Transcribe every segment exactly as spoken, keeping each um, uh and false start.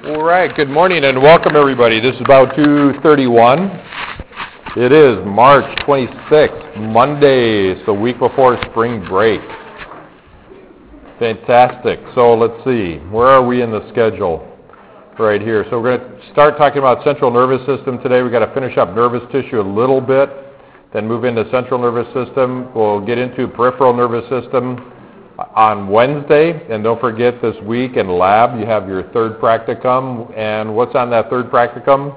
All right, good morning and welcome everybody. This is about two thirty-one. It is March twenty-sixth, Monday. It's the week before spring break. Fantastic. So let's see, where are we in the schedule? Right here. So we're going to start talking about central nervous system today. We've got to finish up nervous tissue a little bit, then move into central nervous system. We'll get into peripheral nervous system on Wednesday, and don't forget this week in lab you have your third practicum, and what's on that third practicum?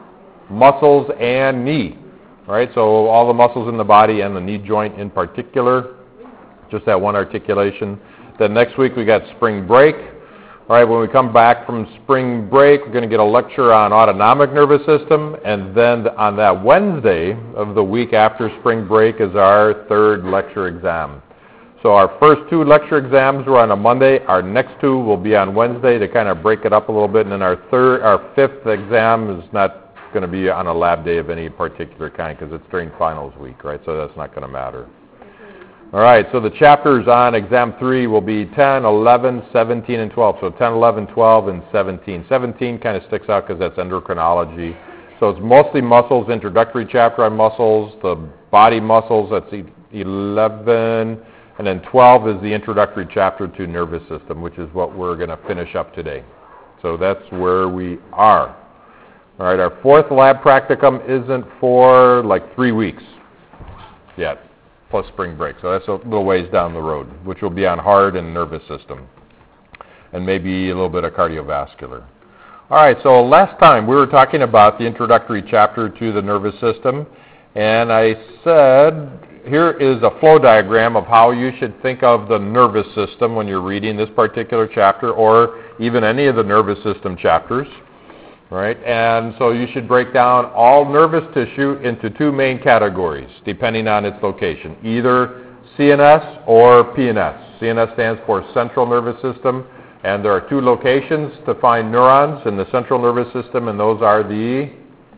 Muscles and knee, right? So all the muscles in the body and the knee joint in particular, just that one articulation. Then next week we got spring break. All right, when we come back from spring break, we're going to get a lecture on autonomic nervous system, and then on that Wednesday of the week after spring break is our third lecture exam. So our first two lecture exams were on a Monday. Our next two will be on Wednesday to kind of break it up a little bit. And then our third, our fifth exam is not going to be on a lab day of any particular kind because it's during finals week, right? So that's not going to matter. All right, so the chapters on exam three will be ten, eleven, seventeen, and twelve. So ten, eleven, twelve, and seventeen. seventeen kind of sticks out because that's endocrinology. So it's mostly muscles, introductory chapter on muscles, the body muscles, that's eleven. And then twelve is the introductory chapter to nervous system, which is what we're going to finish up today. So that's where we are. All right, our fourth lab practicum isn't for like three weeks yet, plus spring break. So that's a little ways down the road, which will be on heart and nervous system, and maybe a little bit of cardiovascular. All right, so last time we were talking about the introductory chapter to the nervous system, and I said here is a flow diagram of how you should think of the nervous system when you're reading this particular chapter or even any of the nervous system chapters, right? And so you should break down all nervous tissue into two main categories depending on its location, either C N S or P N S. C N S stands for central nervous system, and there are two locations to find neurons in the central nervous system, and those are the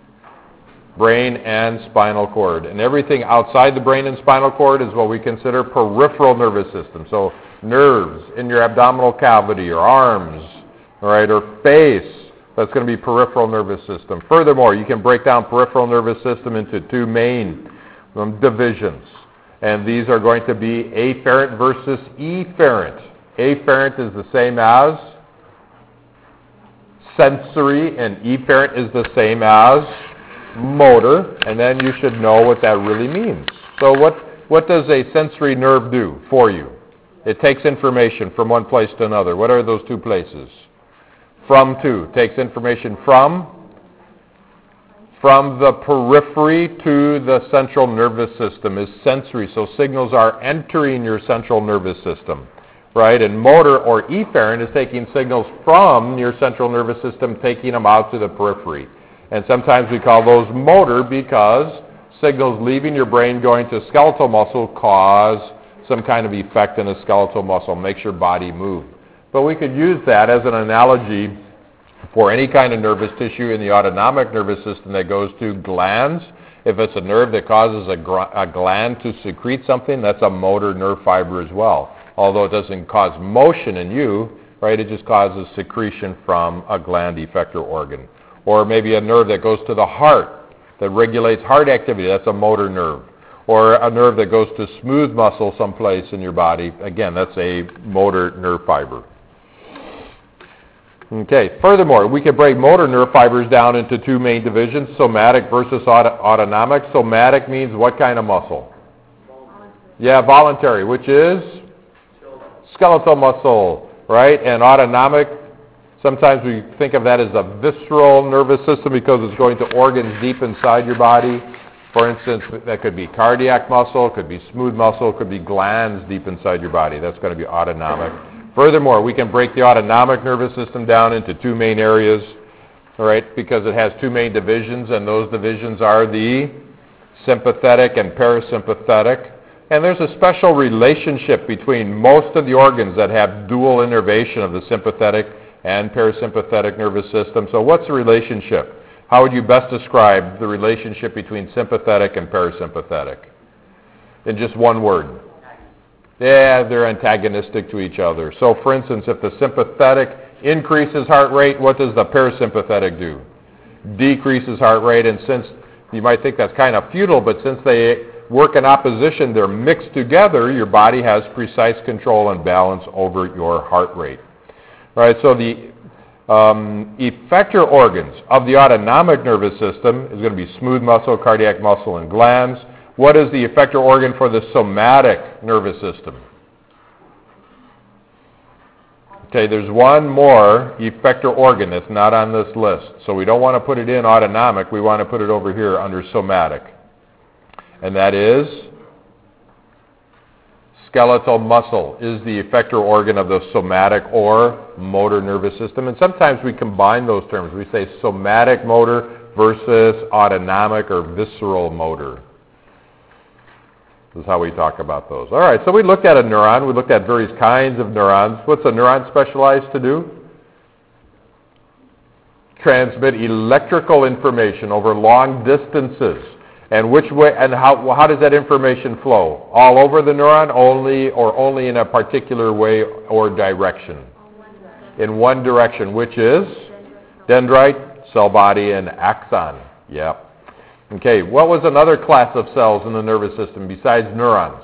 brain and spinal cord. And everything outside the brain and spinal cord is what we consider peripheral nervous system. So nerves in your abdominal cavity or arms, all right, or face, that's going to be peripheral nervous system. Furthermore, you can break down peripheral nervous system into two main um, divisions. And these are going to be afferent versus efferent. Afferent is the same as sensory, and efferent is the same as motor, and then you should know what that really means. So what, what does a sensory nerve do for you? It takes information from one place to another. What are those two places? From to. Takes information from, from the periphery to the central nervous system is sensory. So signals are entering your central nervous system, right? And motor or efferent is taking signals from your central nervous system, taking them out to the periphery. And sometimes we call those motor because signals leaving your brain going to skeletal muscle cause some kind of effect in the skeletal muscle, makes your body move. But we could use that as an analogy for any kind of nervous tissue in the autonomic nervous system that goes to glands. If it's a nerve that causes a, gr- a gland to secrete something, that's a motor nerve fiber as well. Although it doesn't cause motion in you, right, it just causes secretion from a gland effector organ. Or maybe a nerve that goes to the heart that regulates heart activity. That's a motor nerve. Or a nerve that goes to smooth muscle someplace in your body. Again, that's a motor nerve fiber. Okay, furthermore, we can break motor nerve fibers down into two main divisions, somatic versus auto- autonomic. Somatic means what kind of muscle? Voluntary. Yeah, voluntary, which is? Skeletal muscle, right? And autonomic, sometimes we think of that as a visceral nervous system because it's going to organs deep inside your body. For instance, that could be cardiac muscle, could be smooth muscle, could be glands deep inside your body. That's going to be autonomic. Furthermore, we can break the autonomic nervous system down into two main areas, all right, because it has two main divisions, and those divisions are the sympathetic and parasympathetic. And there's a special relationship between most of the organs that have dual innervation of the sympathetic and parasympathetic nervous system. So what's the relationship? How would you best describe the relationship between sympathetic and parasympathetic? In just one word. Yeah, they're antagonistic to each other. So for instance, if the sympathetic increases heart rate. What does the parasympathetic do? Decreases heart rate, and since you might think that's kind of futile, but since they work in opposition, they're mixed together, your body has precise control and balance over your heart rate. All right, so the um, effector organs of the autonomic nervous system is going to be smooth muscle, cardiac muscle, and glands. What is the effector organ for the somatic nervous system? Okay, there's one more effector organ that's not on this list. So we don't want to put it in autonomic. We want to put it over here under somatic. And that is skeletal muscle is the effector organ of the somatic or motor nervous system. And sometimes we combine those terms. We say somatic motor versus autonomic or visceral motor. This is how we talk about those. All right, so we looked at a neuron. We looked at various kinds of neurons. What's a neuron specialized to do? Transmit electrical information over long distances. And which way and how how does that information flow? All over the neuron, only or only in a particular way or direction? In one direction, which is dendrite, cell body, and axon. Yep. Okay, what was another class of cells in the nervous system besides neurons?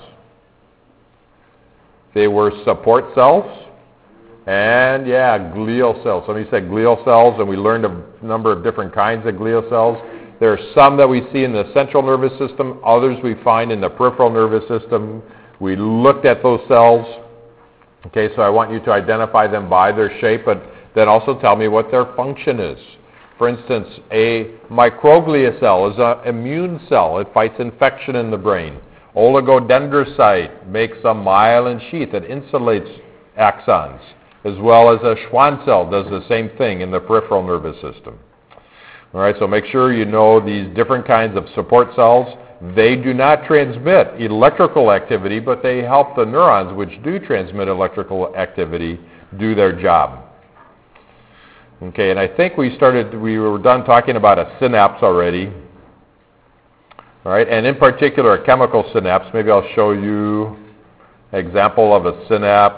They were support cells and, yeah, glial cells. Somebody said glial cells, and we learned a number of different kinds of glial cells. There are some that we see in the central nervous system, others we find in the peripheral nervous system. We looked at those cells. Okay, so I want you to identify them by their shape, but then also tell me what their function is. For instance, a microglia cell is an immune cell. It fights infection in the brain. Oligodendrocyte makes a myelin sheath that insulates axons, as well as a Schwann cell does the same thing in the peripheral nervous system. All right, so make sure you know these different kinds of support cells. They do not transmit electrical activity, but they help the neurons, which do transmit electrical activity, do their job. Okay, and I think we started, we were done talking about a synapse already. All right, and in particular a chemical synapse. Maybe I'll show you an example of a synapse.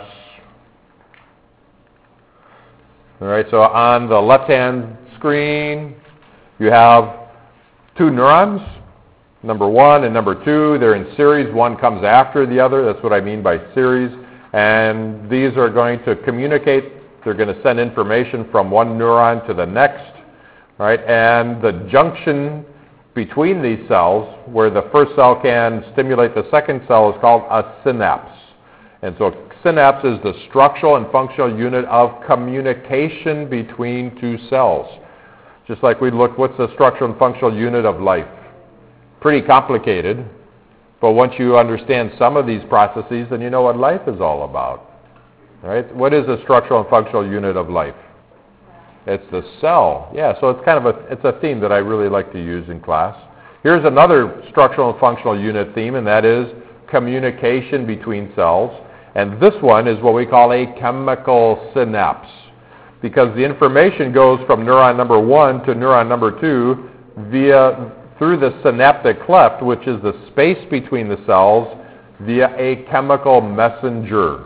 All right, so on the left-hand screen, you have two neurons, number one and number two. They're in series. One comes after the other. That's what I mean by series. And these are going to communicate. They're going to send information from one neuron to the next, right? And the junction between these cells, where the first cell can stimulate the second cell, is called a synapse. And so a synapse is the structural and functional unit of communication between two cells. Just like we looked, what's the structural and functional unit of life? Pretty complicated, but once you understand some of these processes, then you know what life is all about. Right? What is the structural and functional unit of life? It's the cell. Yeah, so it's kind of a it's a theme that I really like to use in class. Here's another structural and functional unit theme, and that is communication between cells. And this one is what we call a chemical synapse, because the information goes from neuron number one to neuron number two via through the synaptic cleft, which is the space between the cells, via a chemical messenger.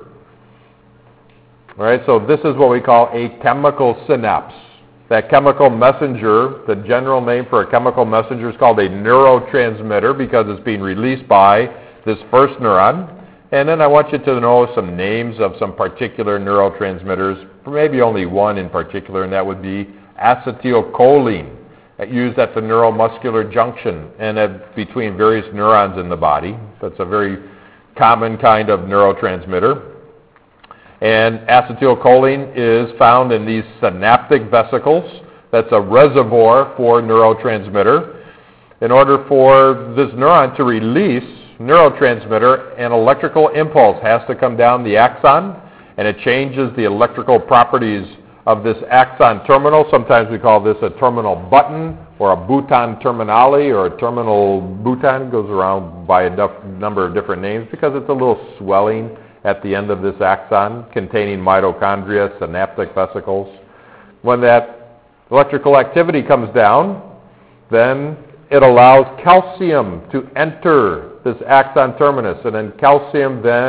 All right, so this is what we call a chemical synapse. That chemical messenger, the general name for a chemical messenger is called a neurotransmitter because it's being released by this first neuron. And then I want you to know some names of some particular neurotransmitters, maybe only one in particular, and that would be acetylcholine, used at the neuromuscular junction and at, between various neurons in the body. That's a very common kind of neurotransmitter. And acetylcholine is found in these synaptic vesicles. That's a reservoir for neurotransmitter. In order for this neuron to release neurotransmitter, an electrical impulse has to come down the axon, and it changes the electrical properties of this axon terminal. Sometimes we call this a terminal button or a bouton terminale or a terminal bouton. It goes around by a number of different names because it's a little swelling at the end of this axon containing mitochondria, synaptic vesicles. When that electrical activity comes down, then it allows calcium to enter this axon terminus, and then calcium then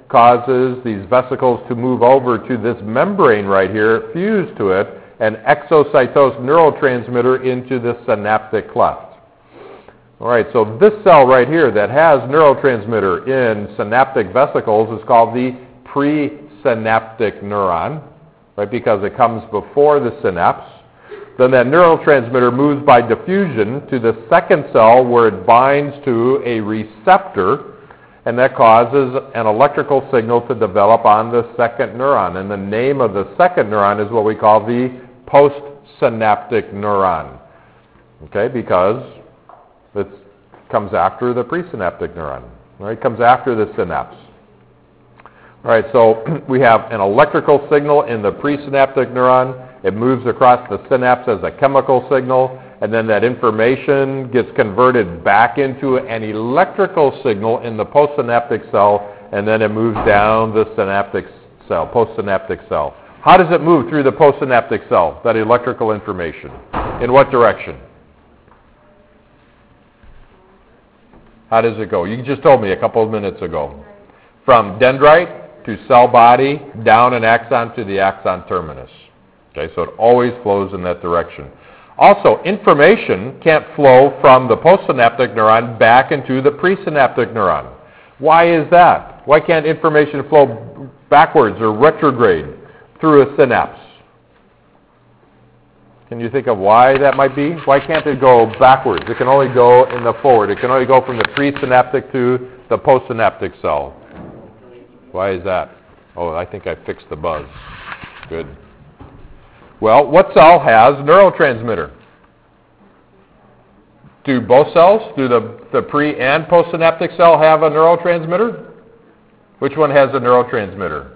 causes these vesicles to move over to this membrane right here, fuse to it, and exocytose neurotransmitter into the synaptic cleft. All right, so this cell right here that has neurotransmitter in synaptic vesicles is called the presynaptic neuron, right, because it comes before the synapse. Then that neurotransmitter moves by diffusion to the second cell where it binds to a receptor, and that causes an electrical signal to develop on the second neuron. And the name of the second neuron is what we call the postsynaptic neuron, okay, because it comes after the presynaptic neuron, right? It comes after the synapse. All right, so we have an electrical signal in the presynaptic neuron. It moves across the synapse as a chemical signal, and then that information gets converted back into an electrical signal in the postsynaptic cell, and then it moves down the synaptic cell, postsynaptic cell. How does it move through the postsynaptic cell, that electrical information? In what direction? How does it go? You just told me a couple of minutes ago. From dendrite to cell body, down an axon to the axon terminus. Okay, so it always flows in that direction. Also, information can't flow from the postsynaptic neuron back into the presynaptic neuron. Why is that? Why can't information flow backwards or retrograde through a synapse? Can you think of why that might be? Why can't it go backwards? It can only go in the forward. It can only go from the presynaptic to the postsynaptic cell. Why is that? Oh, I think I fixed the buzz. Good. Well, what cell has neurotransmitter? Do both cells, do the, the pre- and postsynaptic cell have a neurotransmitter? Which one has a neurotransmitter?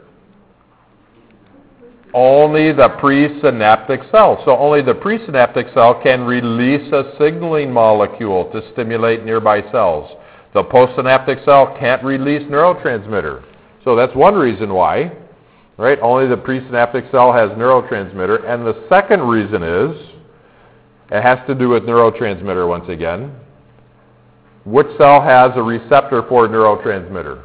Only the presynaptic cell. So only the presynaptic cell can release a signaling molecule to stimulate nearby cells. The postsynaptic cell can't release neurotransmitter. So that's one reason why, right? Only the presynaptic cell has neurotransmitter. And the second reason is, it has to do with neurotransmitter once again. Which cell has a receptor for neurotransmitter?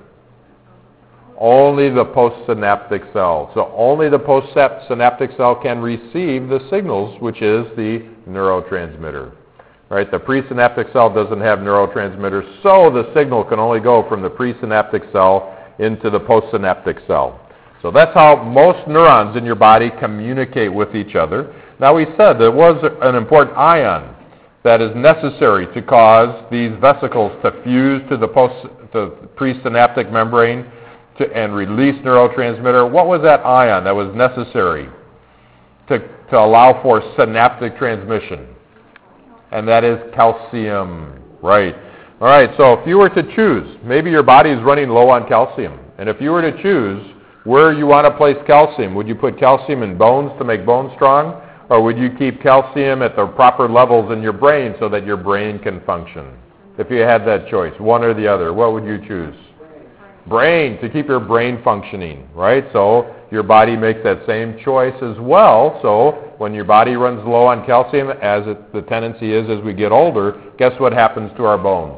Only the postsynaptic cell. So only the postsynaptic cell can receive the signals, which is the neurotransmitter. Right? The presynaptic cell doesn't have neurotransmitters, so the signal can only go from the presynaptic cell into the postsynaptic cell. So that's how most neurons in your body communicate with each other. Now, we said there was an important ion that is necessary to cause these vesicles to fuse to the post, to presynaptic membrane to, and release neurotransmitter. What was that ion that was necessary to, to allow for synaptic transmission? And that is calcium, right? All right, so if you were to choose, maybe your body is running low on calcium, and if you were to choose where you want to place calcium, would you put calcium in bones to make bones strong, or would you keep calcium at the proper levels in your brain so that your brain can function? If you had that choice, one or the other, what would you choose? Brain, to keep your brain functioning, right? So your body makes that same choice as well. So when your body runs low on calcium, as it, the tendency is as we get older, guess what happens to our bones?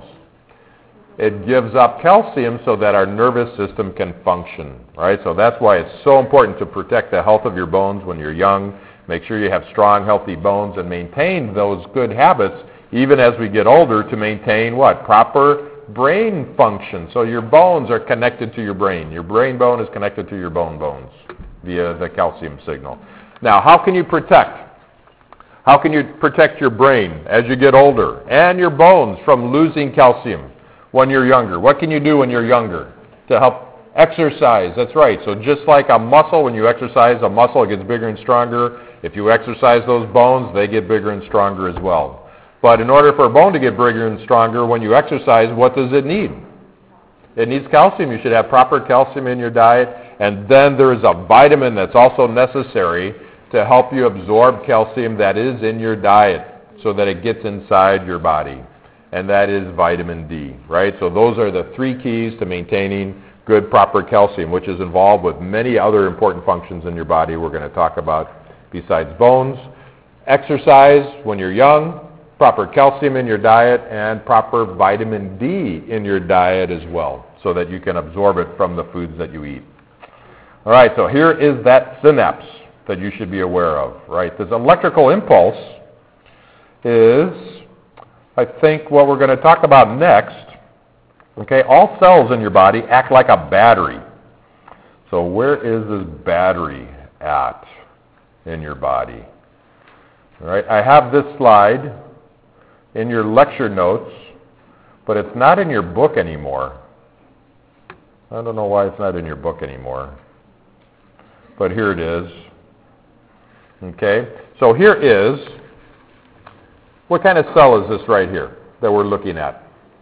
It gives up calcium so that our nervous system can function, right? So that's why it's so important to protect the health of your bones when you're young. Make sure you have strong, healthy bones and maintain those good habits even as we get older to maintain what? Proper brain function. So your bones are connected to your brain. Your brain bone is connected to your bone bones via the calcium signal. Now, how can you protect? How can you protect your brain as you get older and your bones from losing calcium when you're younger? What can you do when you're younger to help? Exercise, that's right. So just like a muscle, when you exercise, a muscle gets bigger and stronger. If you exercise those bones, they get bigger and stronger as well. But in order for a bone to get bigger and stronger, when you exercise, what does it need? It needs calcium. You should have proper calcium in your diet. And then there is a vitamin that's also necessary to help you absorb calcium that is in your diet so that it gets inside your body. And that is vitamin D, right? So those are the three keys to maintaining good, proper calcium, which is involved with many other important functions in your body we're going to talk about besides bones. Exercise when you're young, proper calcium in your diet, and proper vitamin D in your diet as well. so that you can absorb it from the foods that you eat. All right, so here is that synapse that you should be aware of, right? This electrical impulse is, I think, what we're going to talk about next. Okay, all cells in your body act like a battery. So where is this battery at in your body? All right, I have this slide in your lecture notes, but it's not in your book anymore. I don't know why it's not in your book anymore, but here it is. Okay, so here is, what kind of cell is this right here that we're looking at?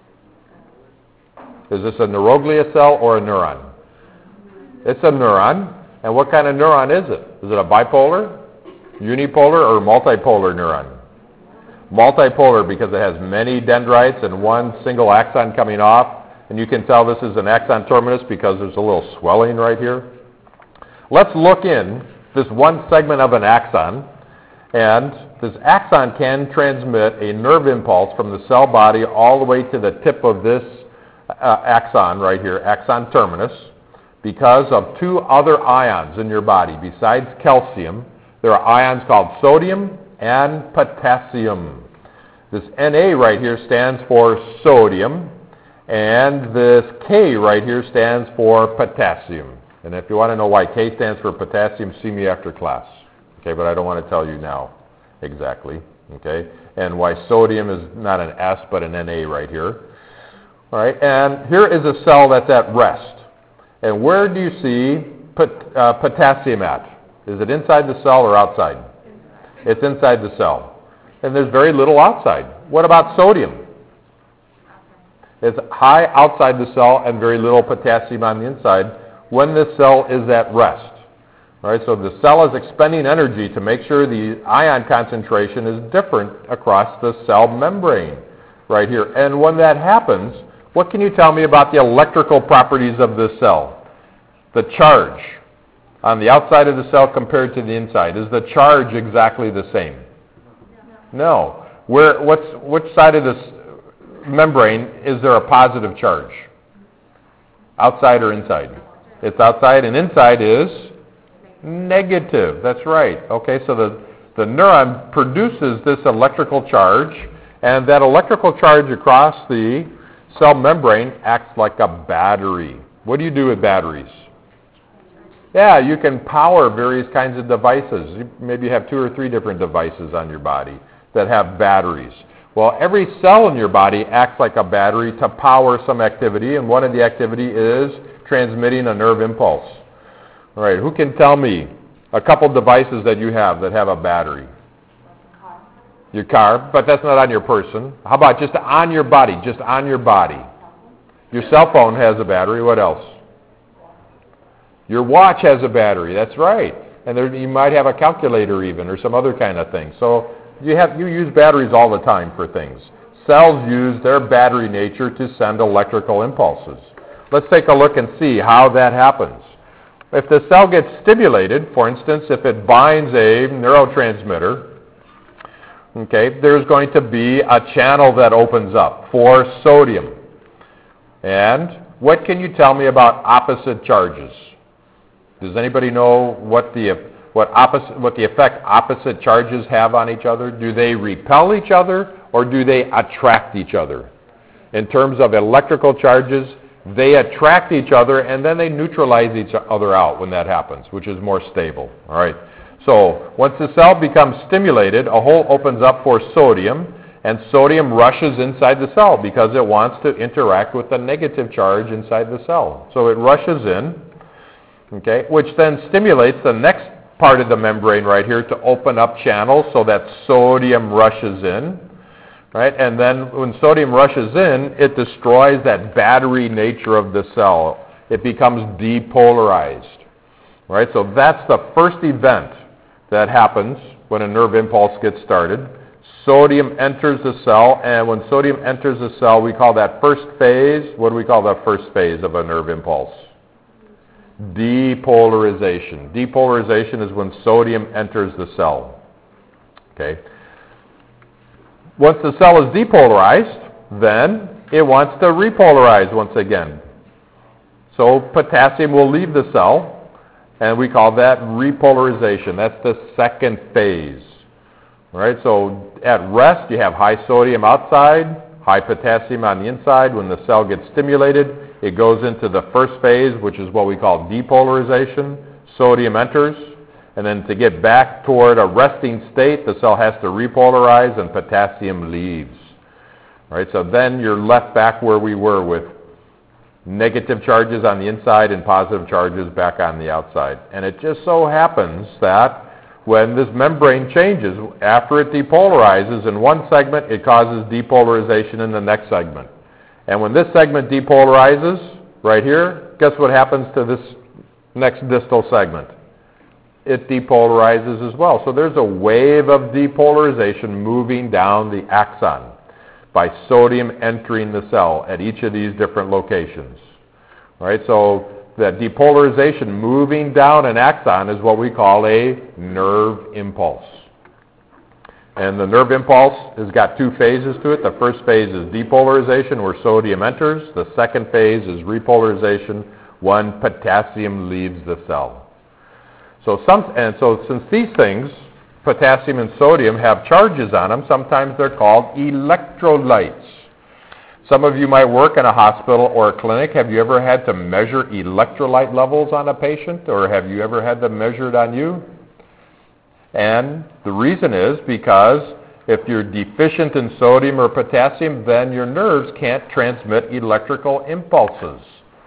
Is this a neuroglia cell or a neuron? It's a neuron. And what kind of neuron is it? Is it a bipolar, unipolar, or multipolar neuron? Multipolar because it has many dendrites and one single axon coming off. And you can tell this is an axon terminus because there's a little swelling right here. Let's look in this one segment of an axon. And this axon can transmit a nerve impulse from the cell body all the way to the tip of this uh, axon right here, axon terminus, because of two other ions in your body. Besides calcium, there are ions called sodium and potassium. This Na right here stands for sodium, and this K right here stands for potassium. And if you want to know why K stands for potassium, see me after class. Okay, but I don't want to tell you now exactly. Okay, and why sodium is not an S but an Na right here. All right, and here is a cell that's at rest. And where do you see pot, uh, potassium at? Is it inside the cell or outside? It's inside the cell. And there's very little outside. What about sodium? It's high outside the cell and very little potassium on the inside when this cell is at rest. All right, so the cell is expending energy to make sure the ion concentration is different across the cell membrane right here. And when that happens, what can you tell me about the electrical properties of this cell? The charge on the outside of the cell compared to the inside. Is the charge exactly the same? No. Where, what's, which side of this membrane is there a positive charge? Outside or inside? It's outside, and inside is negative. That's right. Okay, so the, the neuron produces this electrical charge, and that electrical charge across the cell membrane acts like a battery. What do you do with batteries? Yeah, you can power various kinds of devices. You maybe have two or three different devices on your body that have batteries. Well, every cell in your body acts like a battery to power some activity, and one of the activity is transmitting a nerve impulse. All right, who can tell me a couple devices that you have that have a battery? Your car, but that's not on your person. How about just on your body, just on your body? Your cell phone has a battery. What else? Your watch has a battery. That's right. And there, you might have a calculator even or some other kind of thing. So you have you use batteries all the time for things. Cells use their battery nature to send electrical impulses. Let's take a look and see how that happens. If the cell gets stimulated, for instance, if it binds a neurotransmitter, okay, there's going to be a channel that opens up for sodium. And what can you tell me about opposite charges? Does anybody know what the what opposite what the effect opposite charges have on each other? Do they repel each other or do they attract each other? In terms of electrical charges, they attract each other and then they neutralize each other out when that happens, which is more stable. All right. So once the cell becomes stimulated, a hole opens up for sodium, and sodium rushes inside the cell because it wants to interact with the negative charge inside the cell. So it rushes in, okay, which then stimulates the next part of the membrane right here to open up channels so that sodium rushes in, right? And then when sodium rushes in, it destroys that battery nature of the cell. It becomes depolarized, right? So that's the first event that happens when a nerve impulse gets started. Sodium enters the cell, and when sodium enters the cell, we call that first phase. What do we call that first phase of a nerve impulse? Depolarization. Depolarization is when sodium enters the cell. Okay. Once the cell is depolarized, then it wants to repolarize once again. So potassium will leave the cell, and we call that repolarization. That's the second phase. All right, so at rest, you have high sodium outside, high potassium on the inside. When the cell gets stimulated, it goes into the first phase, which is what we call depolarization. Sodium enters, and then to get back toward a resting state, the cell has to repolarize, and potassium leaves. All right, so then you're left back where we were with negative charges on the inside and positive charges back on the outside. And it just so happens that when this membrane changes, after it depolarizes in one segment, it causes depolarization in the next segment. And when this segment depolarizes, right here, guess what happens to this next distal segment? It depolarizes as well. So there's a wave of depolarization moving down the axon by sodium entering the cell at each of these different locations. All right, so that depolarization moving down an axon is what we call a nerve impulse. And the nerve impulse has got two phases to it. The first phase is depolarization, where sodium enters. The second phase is repolarization, when potassium leaves the cell. So some, and so since these things, potassium and sodium, have charges on them, sometimes they're called electrolytes. Some of you might work in a hospital or a clinic. Have you ever had to measure electrolyte levels on a patient, or have you ever had them measured on you? And the reason is because if you're deficient in sodium or potassium, then your nerves can't transmit electrical impulses.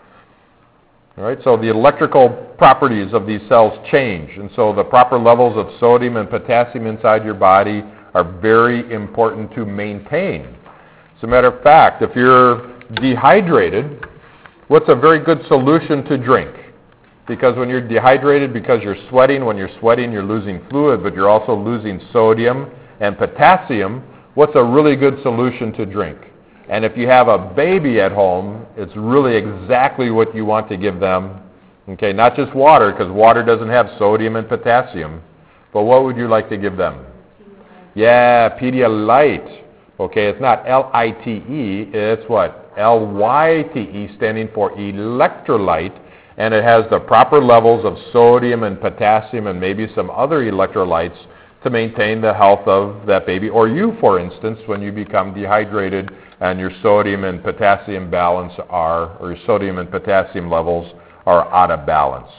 All right, so the electrical properties of these cells change, and so the proper levels of sodium and potassium inside your body are very important to maintain. As a matter of fact, if you're dehydrated, what's a very good solution to drink? Because when you're dehydrated, because you're sweating, when you're sweating you're losing fluid, but you're also losing sodium and potassium, what's a really good solution to drink? And if you have a baby at home, it's really exactly what you want to give them. Okay, not just water, because water doesn't have sodium and potassium, but what would you like to give them? Yeah, Pedialyte. Okay, it's not L I T E, it's what? L Y T E, standing for electrolyte, and it has the proper levels of sodium and potassium and maybe some other electrolytes to maintain the health of that baby, or you, for instance, when you become dehydrated and your sodium and potassium balance are, or your sodium and potassium levels are out of balance.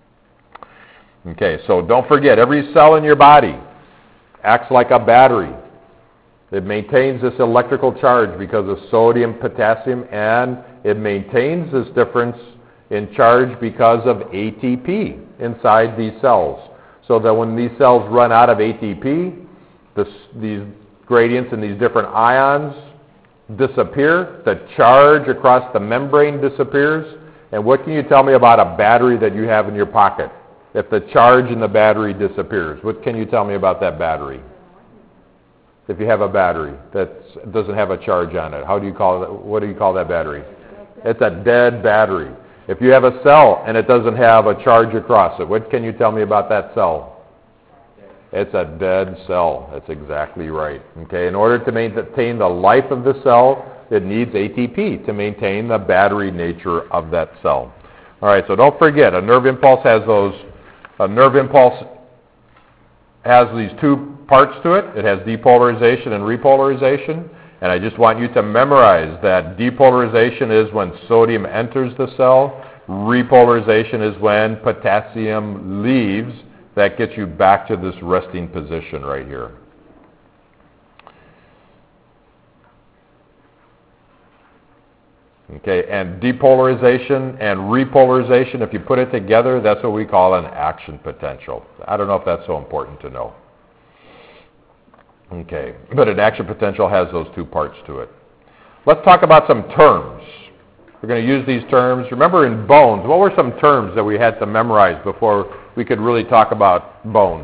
Okay, so don't forget, every cell in your body acts like a battery. It maintains this electrical charge because of sodium, potassium, and it maintains this difference in charge because of A T P inside these cells. So that when these cells run out of A T P, this, these gradients and these different ions disappear, the charge across the membrane disappears, and what can you tell me about a battery that you have in your pocket? If the charge in the battery disappears, what can you tell me about that battery? If you have a battery that doesn't have a charge on it, how do you call it? What do you call that battery? It's a dead battery. If you have a cell and it doesn't have a charge across it, what can you tell me about that cell? It's a dead cell. That's exactly right. Okay, in order to maintain the life of the cell, it needs A T P to maintain the battery nature of that cell. All right, so don't forget, a nerve impulse has those, a nerve impulse has these two parts to it. It has depolarization and repolarization. And I just want you to memorize that depolarization is when sodium enters the cell. Repolarization is when potassium leaves. That gets you back to this resting position right here. Okay, and depolarization and repolarization, if you put it together, that's what we call an action potential. I don't know if that's so important to know. Okay, but an action potential has those two parts to it. Let's talk about some terms. We're going to use these terms. Remember in bones, what were some terms that we had to memorize before we could really talk about bones?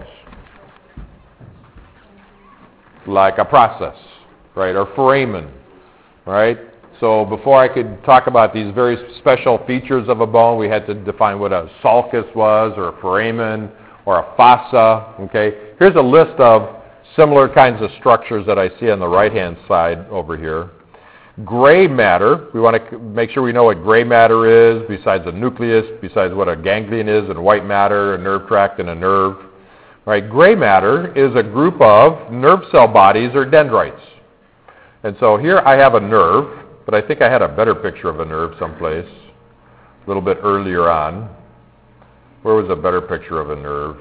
Like a process, right, or foramen, right? So before I could talk about these very special features of a bone, we had to define what a sulcus was, or a foramen, or a fossa, okay? Here's a list of similar kinds of structures that I see on the right-hand side over here. Gray matter, we want to make sure we know what gray matter is, besides a nucleus, besides what a ganglion is, and white matter, a nerve tract, and a nerve. All right, gray matter is a group of nerve cell bodies or dendrites. And so here I have a nerve, but I think I had a better picture of a nerve someplace a little bit earlier on. Where was a better picture of a nerve?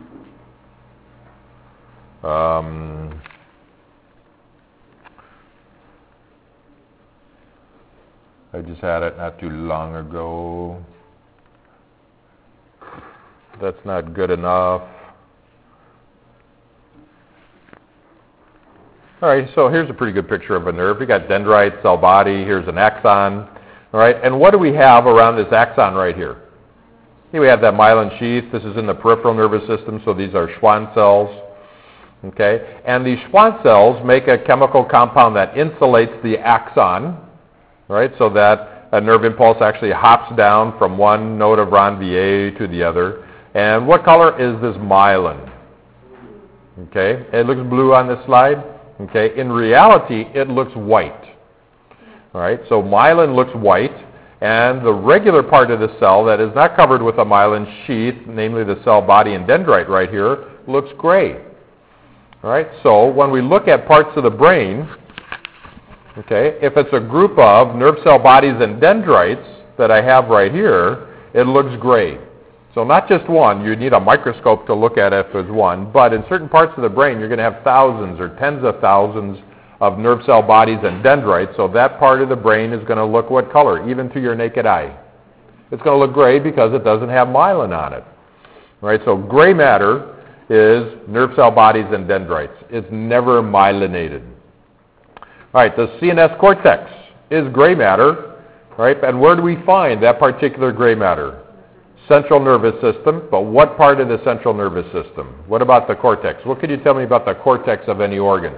Um, I just had it not too long ago. That's not good enough. All right, so here's a pretty good picture of a nerve. We got dendrite, cell body. Here's an axon. All right, and what do we have around this axon right here? Here we have that myelin sheath. This is in the peripheral nervous system, so these are Schwann cells. Okay, and these Schwann cells make a chemical compound that insulates the axon, right, so that a nerve impulse actually hops down from one node of Ranvier to the other. And what color is this myelin? Okay, it looks blue on this slide. Okay, in reality, it looks white. All right, so myelin looks white, and the regular part of the cell that is not covered with a myelin sheath, namely the cell body and dendrite right here, looks gray. All right, so when we look at parts of the brain, okay, if it's a group of nerve cell bodies and dendrites that I have right here, it looks gray. So not just one, you need a microscope to look at it if there's one, but in certain parts of the brain you're going to have thousands or tens of thousands of nerve cell bodies and dendrites, so that part of the brain is going to look what color, even to your naked eye? It's going to look gray because it doesn't have myelin on it. All right, so gray matter is nerve cell bodies and dendrites. It's never myelinated. All right, the C N S cortex is gray matter, right? And where do we find that particular gray matter? Central nervous system, but what part of the central nervous system? What about the cortex? What could you tell me about the cortex of any organ?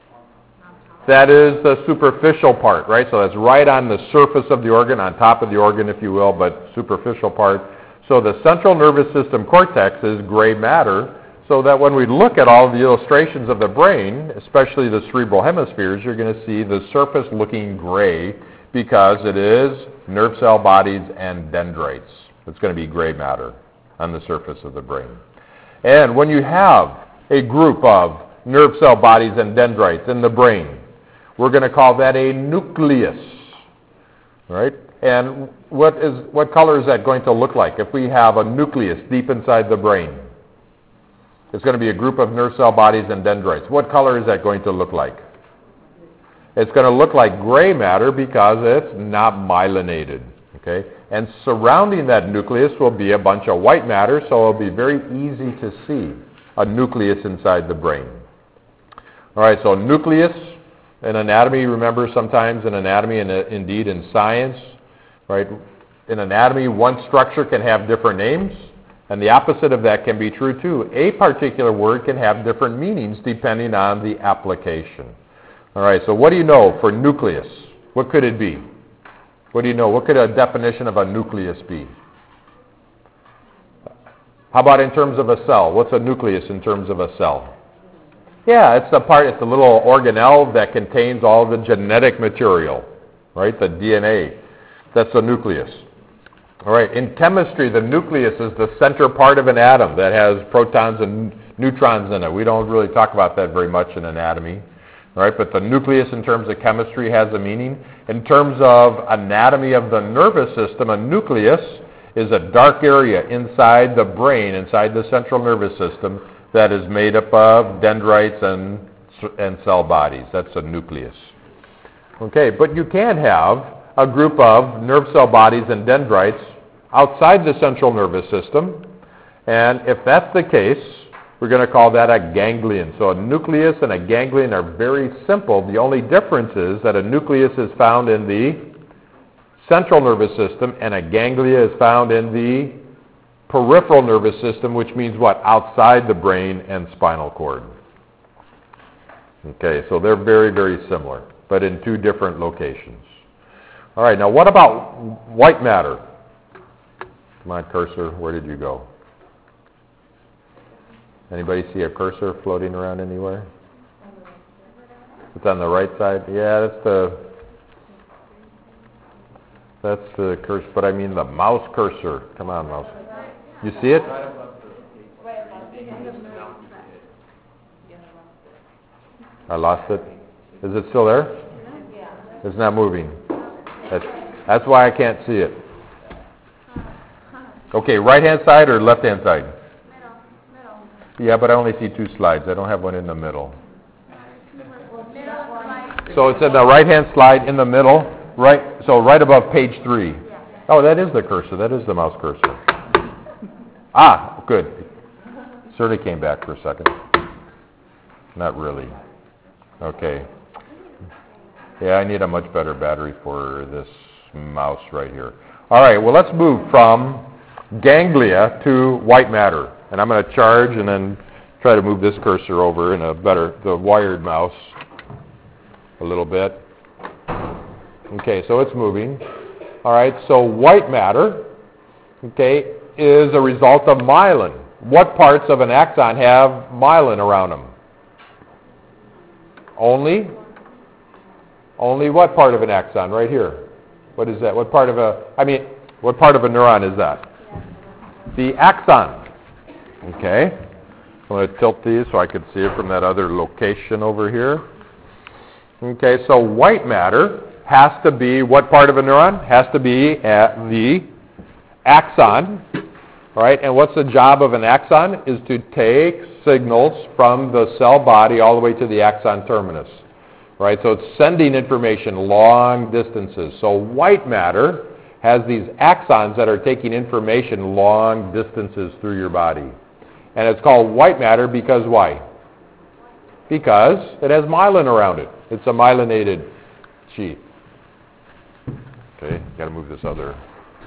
That is the superficial part, right? So that's right on the surface of the organ, on top of the organ, if you will, but superficial part. So the central nervous system cortex is gray matter, so that when we look at all the illustrations of the brain, especially the cerebral hemispheres, you're going to see the surface looking gray because it is nerve cell bodies and dendrites. It's going to be gray matter on the surface of the brain. And when you have a group of nerve cell bodies and dendrites in the brain, we're going to call that a nucleus, right? And what is what color is that going to look like if we have a nucleus deep inside the brain? It's going to be a group of nerve cell bodies and dendrites. What color is that going to look like? It's going to look like gray matter because it's not myelinated, okay? And surrounding that nucleus will be a bunch of white matter, so it'll be very easy to see a nucleus inside the brain. All right, so nucleus in anatomy, remember sometimes in anatomy and indeed in science, right? In anatomy, one structure can have different names, and the opposite of that can be true too. A particular word can have different meanings depending on the application. All right, so what do you know for nucleus? What could it be? What do you know? What could a definition of a nucleus be? How about in terms of a cell? What's a nucleus in terms of a cell? Yeah, it's the part, it's the little organelle that contains all the genetic material, right? The D N A. That's the nucleus. All right, in chemistry, the nucleus is the center part of an atom that has protons and neutrons in it. We don't really talk about that very much in anatomy. All right, but the nucleus in terms of chemistry has a meaning. In terms of anatomy of the nervous system, a nucleus is a dark area inside the brain, inside the central nervous system, that is made up of dendrites and, and cell bodies. That's a nucleus. Okay, but you can have a group of nerve cell bodies and dendrites outside the central nervous system, and if that's the case, we're going to call that a ganglion. So a nucleus and a ganglion are very simple. The only difference is that a nucleus is found in the central nervous system and a ganglia is found in the peripheral nervous system, which means what? Outside the brain and spinal cord. Okay, so they're very, very similar, but in two different locations. All right, now what about white matter? Come on, cursor, where did you go? Anybody see a cursor floating around anywhere? It's on the right side. Yeah, that's the That's the cursor, but I mean the mouse cursor. Come on, mouse. You see it? I lost it. Is it still there? It's not moving. That's, that's why I can't see it. Okay, right-hand side or left-hand side? Middle. Middle. Yeah, but I only see two slides. I don't have one in the middle. Middle. So it's in the right-hand slide in the middle, right? So right above page three. Yeah. Oh, that is the cursor. That is the mouse cursor. Ah, good. Sort of came back for a second. Not really. Okay. Yeah, I need a much better battery for this mouse right here. All right, well, let's move from ganglia to white matter. And I'm going to charge and then try to move this cursor over in a better, the wired mouse a little bit. Okay, so it's moving. All right, so white matter, okay, is a result of myelin. What parts of an axon have myelin around them? Only? Only what part of an axon? Right here. What is that? What part of a, I mean, what part of a neuron is that? The axon. Okay. I'm going to tilt these so I can see it from that other location over here. Okay, so white matter has to be, what part of a neuron? Has to be at the axon. All right, and what's the job of an axon? Is to take signals from the cell body all the way to the axon terminus. Right, so it's sending information long distances. So white matter has these axons that are taking information long distances through your body. And it's called white matter because why? Because it has myelin around it. It's a myelinated sheath. Okay, got to move this other.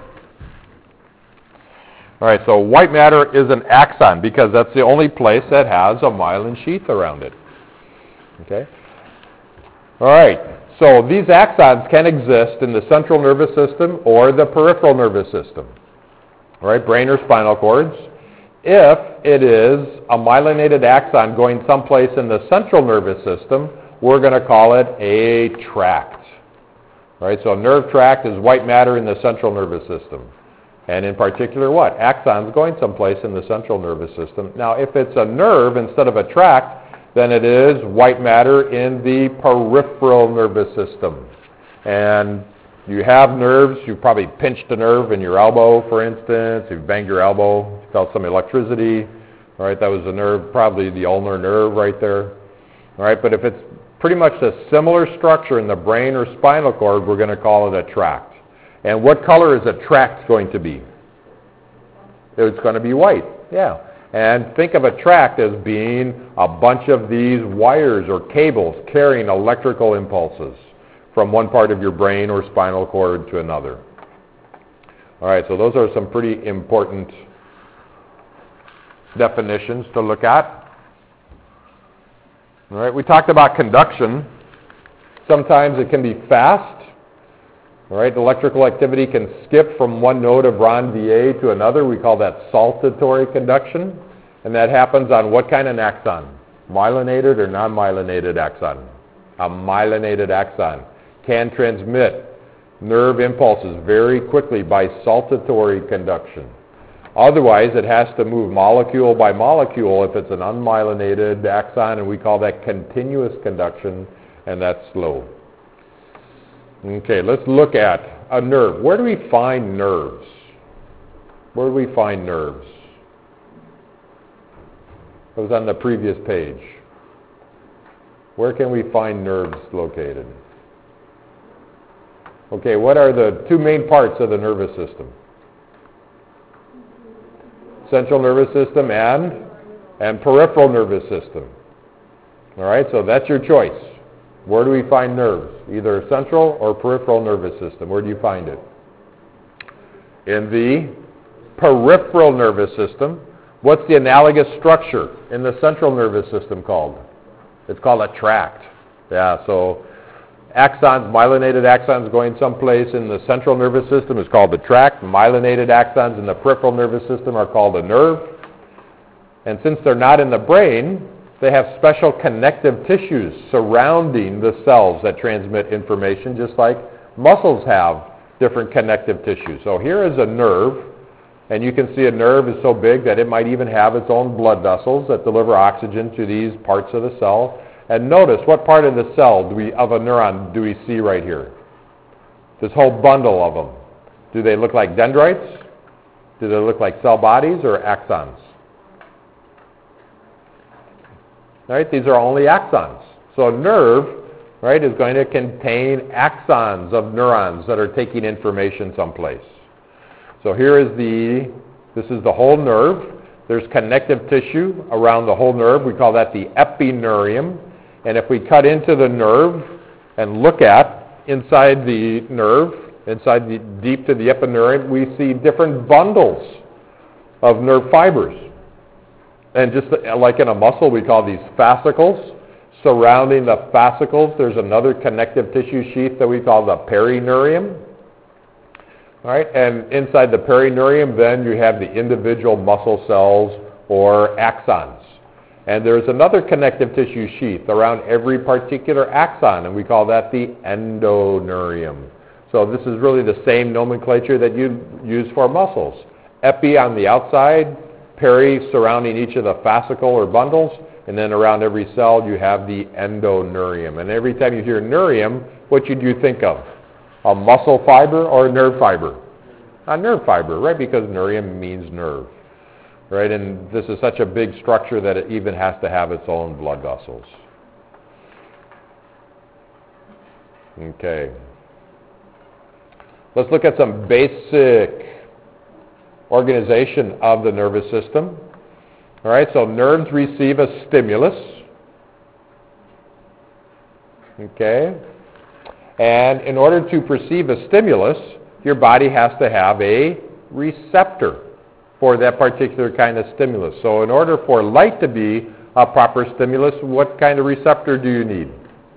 All right, so white matter is an axon because that's the only place that has a myelin sheath around it. Okay. All right, so these axons can exist in the central nervous system or the peripheral nervous system, all right, brain or spinal cords. If it is a myelinated axon going someplace in the central nervous system, we're going to call it a tract. All right, so a nerve tract is white matter in the central nervous system. And in particular what? Axons going someplace in the central nervous system. Now, if it's a nerve instead of a tract, then it is white matter in the peripheral nervous system. And you have nerves. You probably pinched a nerve in your elbow, for instance. You've banged your elbow, felt some electricity. All right, that was a nerve, probably the ulnar nerve right there. All right, but if it's pretty much a similar structure in the brain or spinal cord, we're going to call it a tract. And what color is a tract going to be? It's going to be white, yeah. And think of a tract as being a bunch of these wires or cables carrying electrical impulses from one part of your brain or spinal cord to another. All right, so those are some pretty important definitions to look at. All right, we talked about conduction. Sometimes it can be fast. All right, electrical activity can skip from one node of Ranvier to another. We call that saltatory conduction. And that happens on what kind of axon? Myelinated or non-myelinated axon? A myelinated axon can transmit nerve impulses very quickly by saltatory conduction. Otherwise, it has to move molecule by molecule if it's an unmyelinated axon, and we call that continuous conduction, and that's slow. Okay, let's look at a nerve. Where do we find nerves? Where do we find nerves? It was on the previous page. Where can we find nerves located? Okay, what are the two main parts of the nervous system? Central nervous system and, and peripheral nervous system. All right, so that's your choice. Where do we find nerves? Either central or peripheral nervous system. Where do you find it? In the peripheral nervous system. What's the analogous structure in the central nervous system called? It's called a tract. Yeah, so axons, myelinated axons going someplace in the central nervous system is called the tract. Myelinated axons in the peripheral nervous system are called a nerve. And since they're not in the brain, they have special connective tissues surrounding the cells that transmit information, just like muscles have different connective tissue. So here is a nerve, and you can see a nerve is so big that it might even have its own blood vessels that deliver oxygen to these parts of the cell. And notice, what part of the cell do we, of a neuron do we see right here? This whole bundle of them. Do they look like dendrites? Do they look like cell bodies or axons? Right? These are only axons. So a nerve, right, is going to contain axons of neurons that are taking information someplace. So here is the, this is the whole nerve. There's connective tissue around the whole nerve. We call that the epineurium. And if we cut into the nerve and look at inside the nerve, inside the, deep to the epineurium, we see different bundles of nerve fibers. And just like in a muscle, we call these fascicles. Surrounding the fascicles, there's another connective tissue sheath that we call the perineurium. All right, and inside the perineurium, then you have the individual muscle cells or axons. And there's another connective tissue sheath around every particular axon, and we call that the endoneurium. So this is really the same nomenclature that you use for muscles. Epi on the outside, peri surrounding each of the fascicle or bundles, and then around every cell you have the endoneurium. And every time you hear neurium, what should you think of? A muscle fiber or a nerve fiber? A nerve fiber, right? Because neurium means nerve, right? And this is such a big structure that it even has to have its own blood vessels. Okay. Let's look at some basic organization of the nervous system. All right, so nerves receive a stimulus. Okay. And in order to perceive a stimulus, your body has to have a receptor for that particular kind of stimulus. So in order for light to be a proper stimulus, what kind of receptor do you need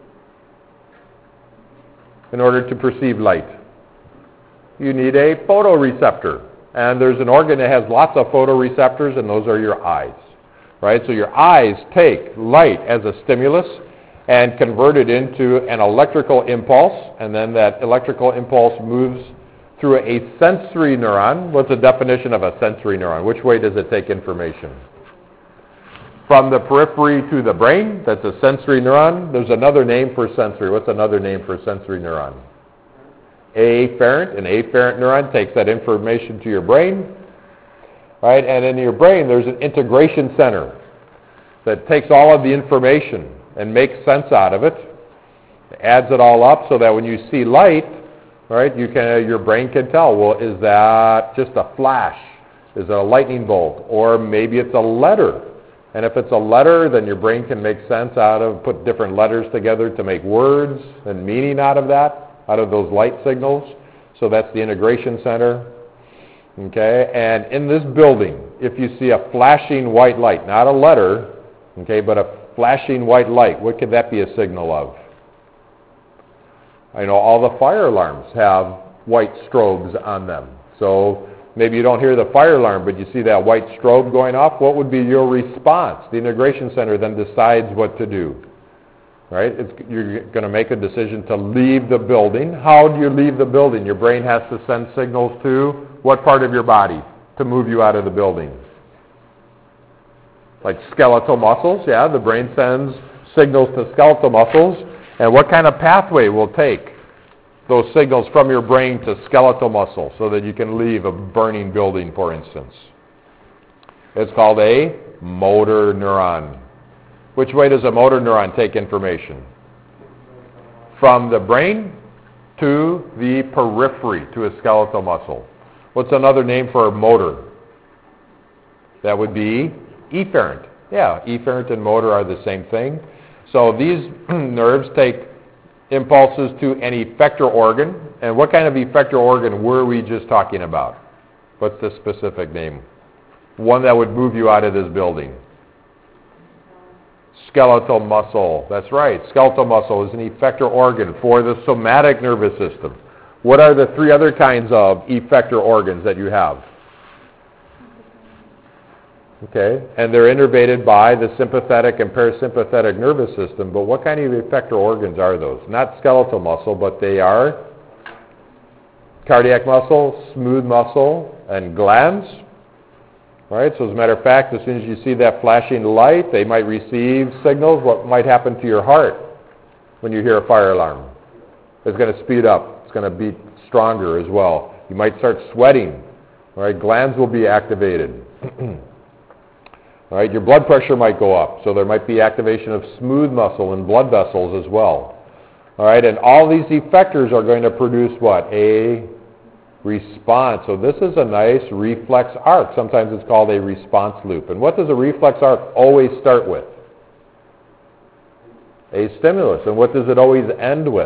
in order to perceive light? You need a photoreceptor. And there's an organ that has lots of photoreceptors, and those are your eyes. Right? So your eyes take light as a stimulus and convert it into an electrical impulse, and then that electrical impulse moves through a sensory neuron. What's the definition of a sensory neuron? Which way does it take information? From the periphery to the brain, that's a sensory neuron. There's another name for sensory. What's another name for sensory neuron? Afferent. An afferent neuron takes that information to your brain, right? And in your brain, there's an integration center that takes all of the information and makes sense out of it, adds it all up so that when you see light, right, you can, your brain can tell, well, is that just a flash? Is it a lightning bolt? Or maybe it's a letter. And if it's a letter, then your brain can make sense out of, put different letters together to make words and meaning out of that, out of those light signals. So that's the integration center. Okay, and in this building, if you see a flashing white light, not a letter, okay, but a flashing white light, what could that be a signal of? I know all the fire alarms have white strobes on them. So maybe you don't hear the fire alarm, but you see that white strobe going off. What would be your response? The integration center then decides what to do. Right? It's, you're going to make a decision to leave the building. How do you leave the building? Your brain has to send signals to what part of your body to move you out of the building? Like skeletal muscles, yeah, the brain sends signals to skeletal muscles. And what kind of pathway will take those signals from your brain to skeletal muscle so that you can leave a burning building, for instance? It's called a motor neuron. Which way does a motor neuron take information? From the brain to the periphery, to a skeletal muscle. What's another name for a motor? That would be efferent. Yeah, efferent and motor are the same thing. So these nerves take impulses to an effector organ. And what kind of effector organ were we just talking about? What's the specific name? One that would move you out of this building. Skeletal muscle. That's right. Skeletal muscle is an effector organ for the somatic nervous system. What are the three other kinds of effector organs that you have? Okay, and they're innervated by the sympathetic and parasympathetic nervous system, but what kind of effector organs are those? Not skeletal muscle, but they are cardiac muscle, smooth muscle, and glands. Right? So as a matter of fact, as soon as you see that flashing light, they might receive signals. What might happen to your heart when you hear a fire alarm? It's going to speed up. It's going to beat stronger as well. You might start sweating. All right? Glands will be activated. All right? Your blood pressure might go up. So there might be activation of smooth muscle and blood vessels as well. All right? And all these effectors are going to produce what? A response. So this is a nice reflex arc. Sometimes it's called a response loop. And what does a reflex arc always start with? A stimulus. And what does it always end with?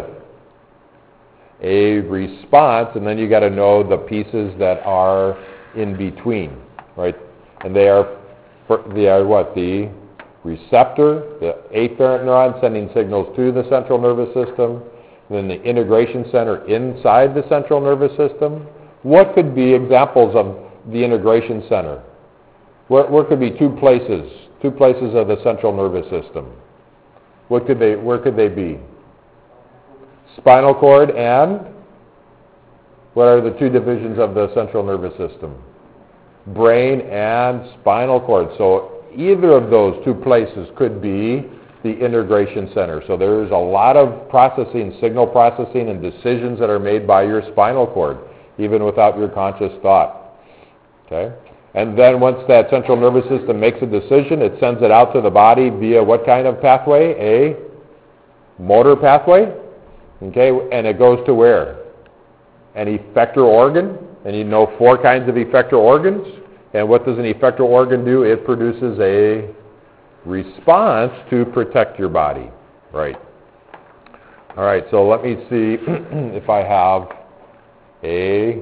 A response. And then you got to know the pieces that are in between, right? And they are, they are what? The receptor, the afferent neuron sending signals to the central nervous system, and then the integration center inside the central nervous system. What could be examples of the integration center? Where, where could be two places, two places of the central nervous system? What could they, where could they be? Spinal cord and what are the two divisions of the central nervous system? Brain and spinal cord. So either of those two places could be the integration center. So there's a lot of processing, signal processing, and decisions that are made by your spinal cord, even without your conscious thought. Okay? And then once that central nervous system makes a decision, it sends it out to the body via what kind of pathway? A motor pathway. Okay? And it goes to where? An effector organ. And you know four kinds of effector organs. And what does an effector organ do? It produces a response to protect your body. Right. All right, so let me see if I have a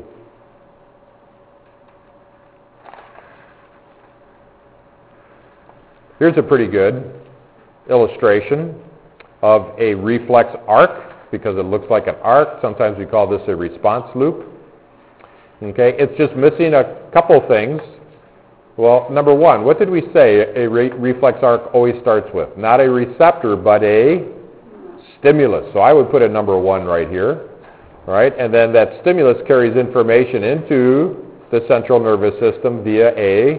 here's a pretty good illustration of a reflex arc, because it looks like an arc. Sometimes we call this a response loop. Okay, it's just missing a couple things. Well, number one, what did we say a re- reflex arc always starts with? Not a receptor, but a stimulus. So I would put a number one right here. All right, and then that stimulus carries information into the central nervous system via a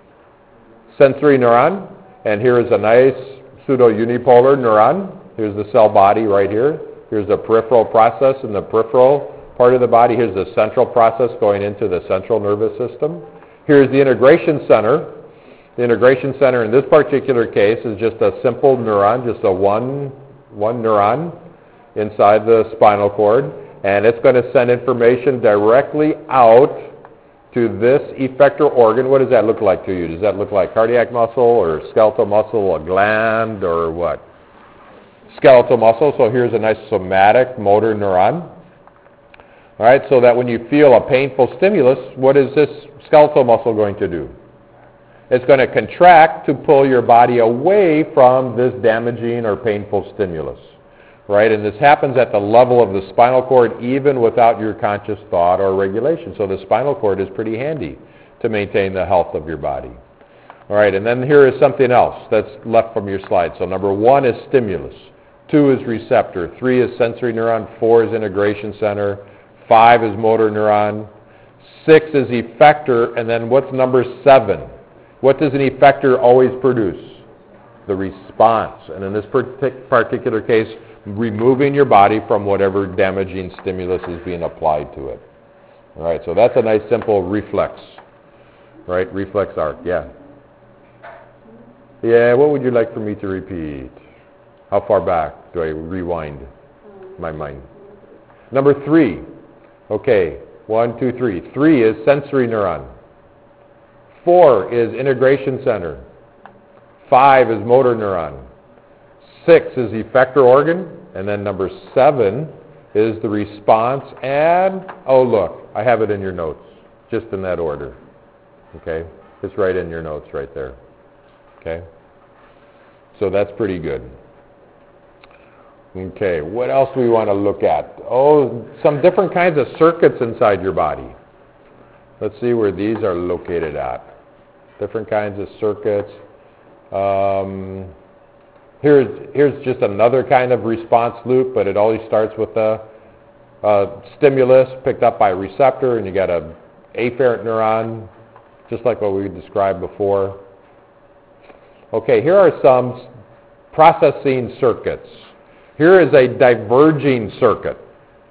sensory neuron. And here is a nice pseudo-unipolar neuron. Here's the cell body right here. Here's the peripheral process in the peripheral part of the body. Here's the central process going into the central nervous system. Here's the integration center. The integration center in this particular case is just a simple neuron, just a one, one neuron inside the spinal cord. And it's going to send information directly out to this effector organ. What does that look like to you? Does that look like cardiac muscle or skeletal muscle, a gland, or what? Skeletal muscle. So here's a nice somatic motor neuron. All right, so that when you feel a painful stimulus, what is this skeletal muscle going to do? It's going to contract to pull your body away from this damaging or painful stimulus. Right, and this happens at the level of the spinal cord even without your conscious thought or regulation. So the spinal cord is pretty handy to maintain the health of your body. All right, and then here is something else that's left from your slide. So number one is stimulus. Two is receptor. Three is sensory neuron. Four is integration center. Five is motor neuron. Six is effector. And then what's number seven? What does an effector always produce? The response. And in this partic- particular case, removing your body from whatever damaging stimulus is being applied to it. All right, so that's a nice simple reflex. Right, reflex arc, yeah. Yeah, what would you like for me to repeat? How far back do I rewind my mind? Number three. Okay, one, two, three. Three is sensory neuron. Four is integration center. Five is motor neuron. Six is effector organ. And then number seven is the response. And, oh look, I have it in your notes, just in that order. Okay? It's right in your notes right there. Okay? So that's pretty good. Okay, what else do we want to look at? Oh, some different kinds of circuits inside your body. Let's see where these are located at. Different kinds of circuits. Um, here's, here's just another kind of response loop, but it always starts with a uh, stimulus picked up by a receptor, and you got a afferent neuron, just like what we described before. Okay, here are some processing circuits. Here is a diverging circuit.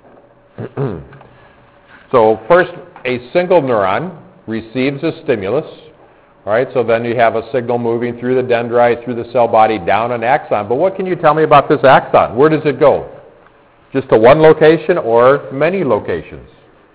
So first, a single neuron receives a stimulus. All right, so then you have a signal moving through the dendrite, through the cell body, down an axon. But what can you tell me about this axon? Where does it go? Just to one location or many locations?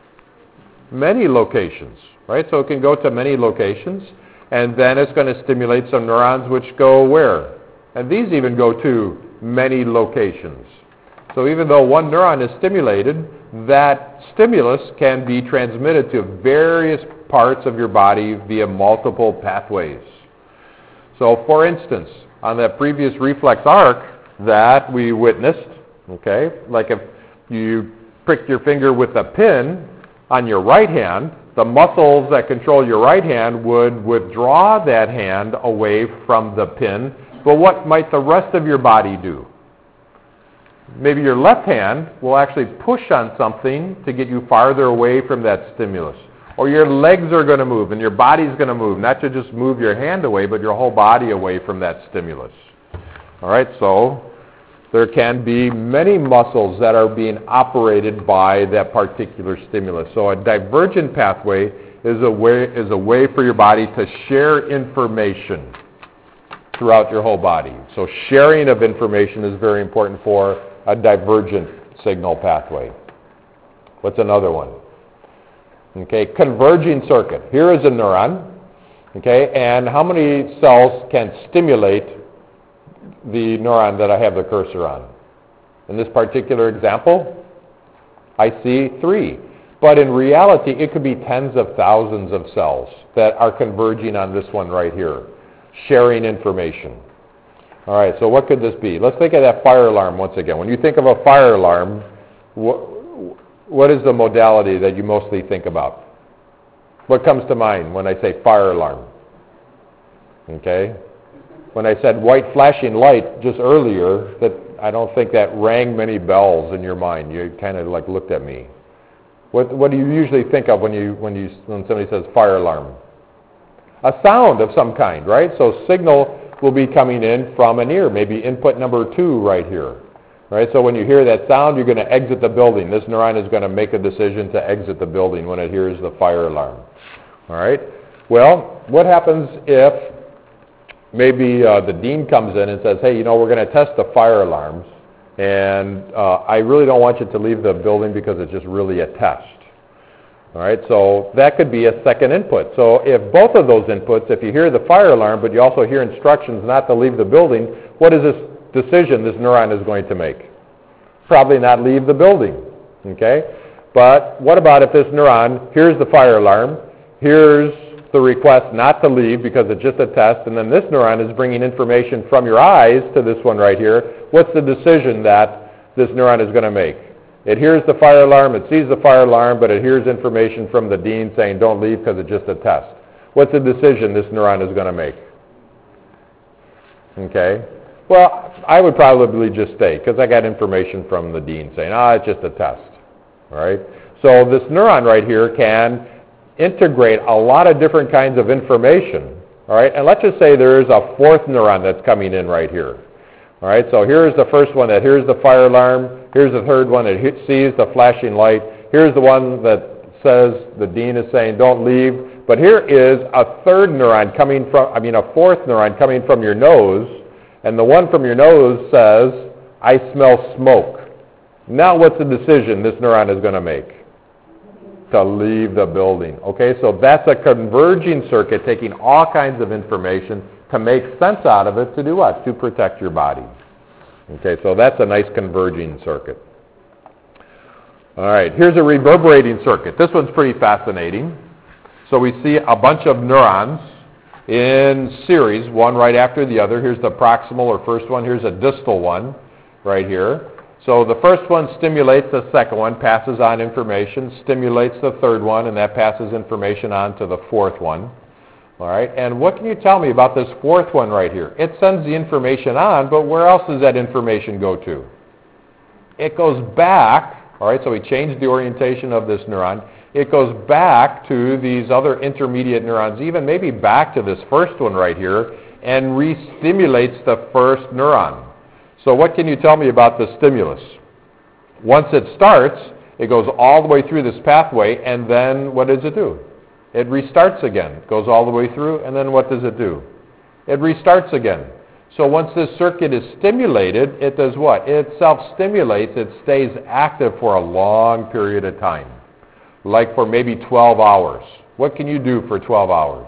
Many locations, right? So it can go to many locations, and then it's going to stimulate some neurons which go where? And these even go to many locations. So even though one neuron is stimulated, that stimulus can be transmitted to various parts of your body via multiple pathways. So for instance, on that previous reflex arc that we witnessed, okay, like if you pricked your finger with a pin on your right hand, the muscles that control your right hand would withdraw that hand away from the pin. But what might the rest of your body do? Maybe your left hand will actually push on something to get you farther away from that stimulus. Or your legs are going to move and your body's going to move, not to just move your hand away, but your whole body away from that stimulus. All right, so there can be many muscles that are being operated by that particular stimulus. So a divergent pathway is a way, is a way for your body to share information throughout your whole body. So sharing of information is very important for a divergent signal pathway. What's another one? Okay, converging circuit. Here is a neuron. Okay, and how many cells can stimulate the neuron that I have the cursor on? In this particular example, I see three. But in reality, it could be tens of thousands of cells that are converging on this one right here, sharing information. All right, so what could this be? Let's think of that fire alarm once again. When you think of a fire alarm, what, what is the modality that you mostly think about? What comes to mind when I say fire alarm? Okay? When I said white flashing light just earlier, that I don't think that rang many bells in your mind. You kind of like looked at me. What, what do you usually think of when you when you when somebody says fire alarm? A sound of some kind, right? So signal will be coming in from an ear, maybe input number two right here. Right? So when you hear that sound, you're going to exit the building. This neuron is going to make a decision to exit the building when it hears the fire alarm. All right? Well, what happens if maybe uh, the dean comes in and says, hey, you know, we're going to test the fire alarms, and uh, I really don't want you to leave the building because it's just really a test. All right, so that could be a second input. So if both of those inputs, if you hear the fire alarm, but you also hear instructions not to leave the building, what is this decision this neuron is going to make? Probably not leave the building, okay? But what about if this neuron hears the fire alarm, hears the request not to leave because it's just a test, and then this neuron is bringing information from your eyes to this one right here? What's the decision that this neuron is going to make? It hears the fire alarm, it sees the fire alarm, but it hears information from the dean saying don't leave because it's just a test. What's the decision this neuron is going to make? Okay. Well, I would probably just stay because I got information from the dean saying, ah, it's just a test. All right. So this neuron right here can integrate a lot of different kinds of information. All right. And let's just say there is a fourth neuron that's coming in right here. All right. So here's the first one that hears the fire alarm. Here's the third one that sees the flashing light. Here's the one that says the dean is saying don't leave. But here is a third neuron coming from, I mean a fourth neuron coming from your nose. And the one from your nose says, I smell smoke. Now what's the decision this neuron is going to make? To leave the building. Okay, so that's a converging circuit taking all kinds of information to make sense out of it to do what? To protect your body. Okay, so that's a nice converging circuit. All right, here's a reverberating circuit. This one's pretty fascinating. So we see a bunch of neurons in series, one right after the other. Here's the proximal or first one. Here's a distal one right here. So the first one stimulates the second one, passes on information, stimulates the third one, and that passes information on to the fourth one. All right, and what can you tell me about this fourth one right here? It sends the information on, but where else does that information go to? It goes back, All right, so we changed the orientation of this neuron. It goes back to these other intermediate neurons, even maybe back to this first one right here, and re-stimulates the first neuron. So what can you tell me about the stimulus? Once it starts, it goes all the way through this pathway, and then what does it do? It restarts again. It goes all the way through, and then what does it do? It restarts again. So once this circuit is stimulated, it does what? It self-stimulates. It stays active for a long period of time, like for maybe twelve hours. What can you do for twelve hours?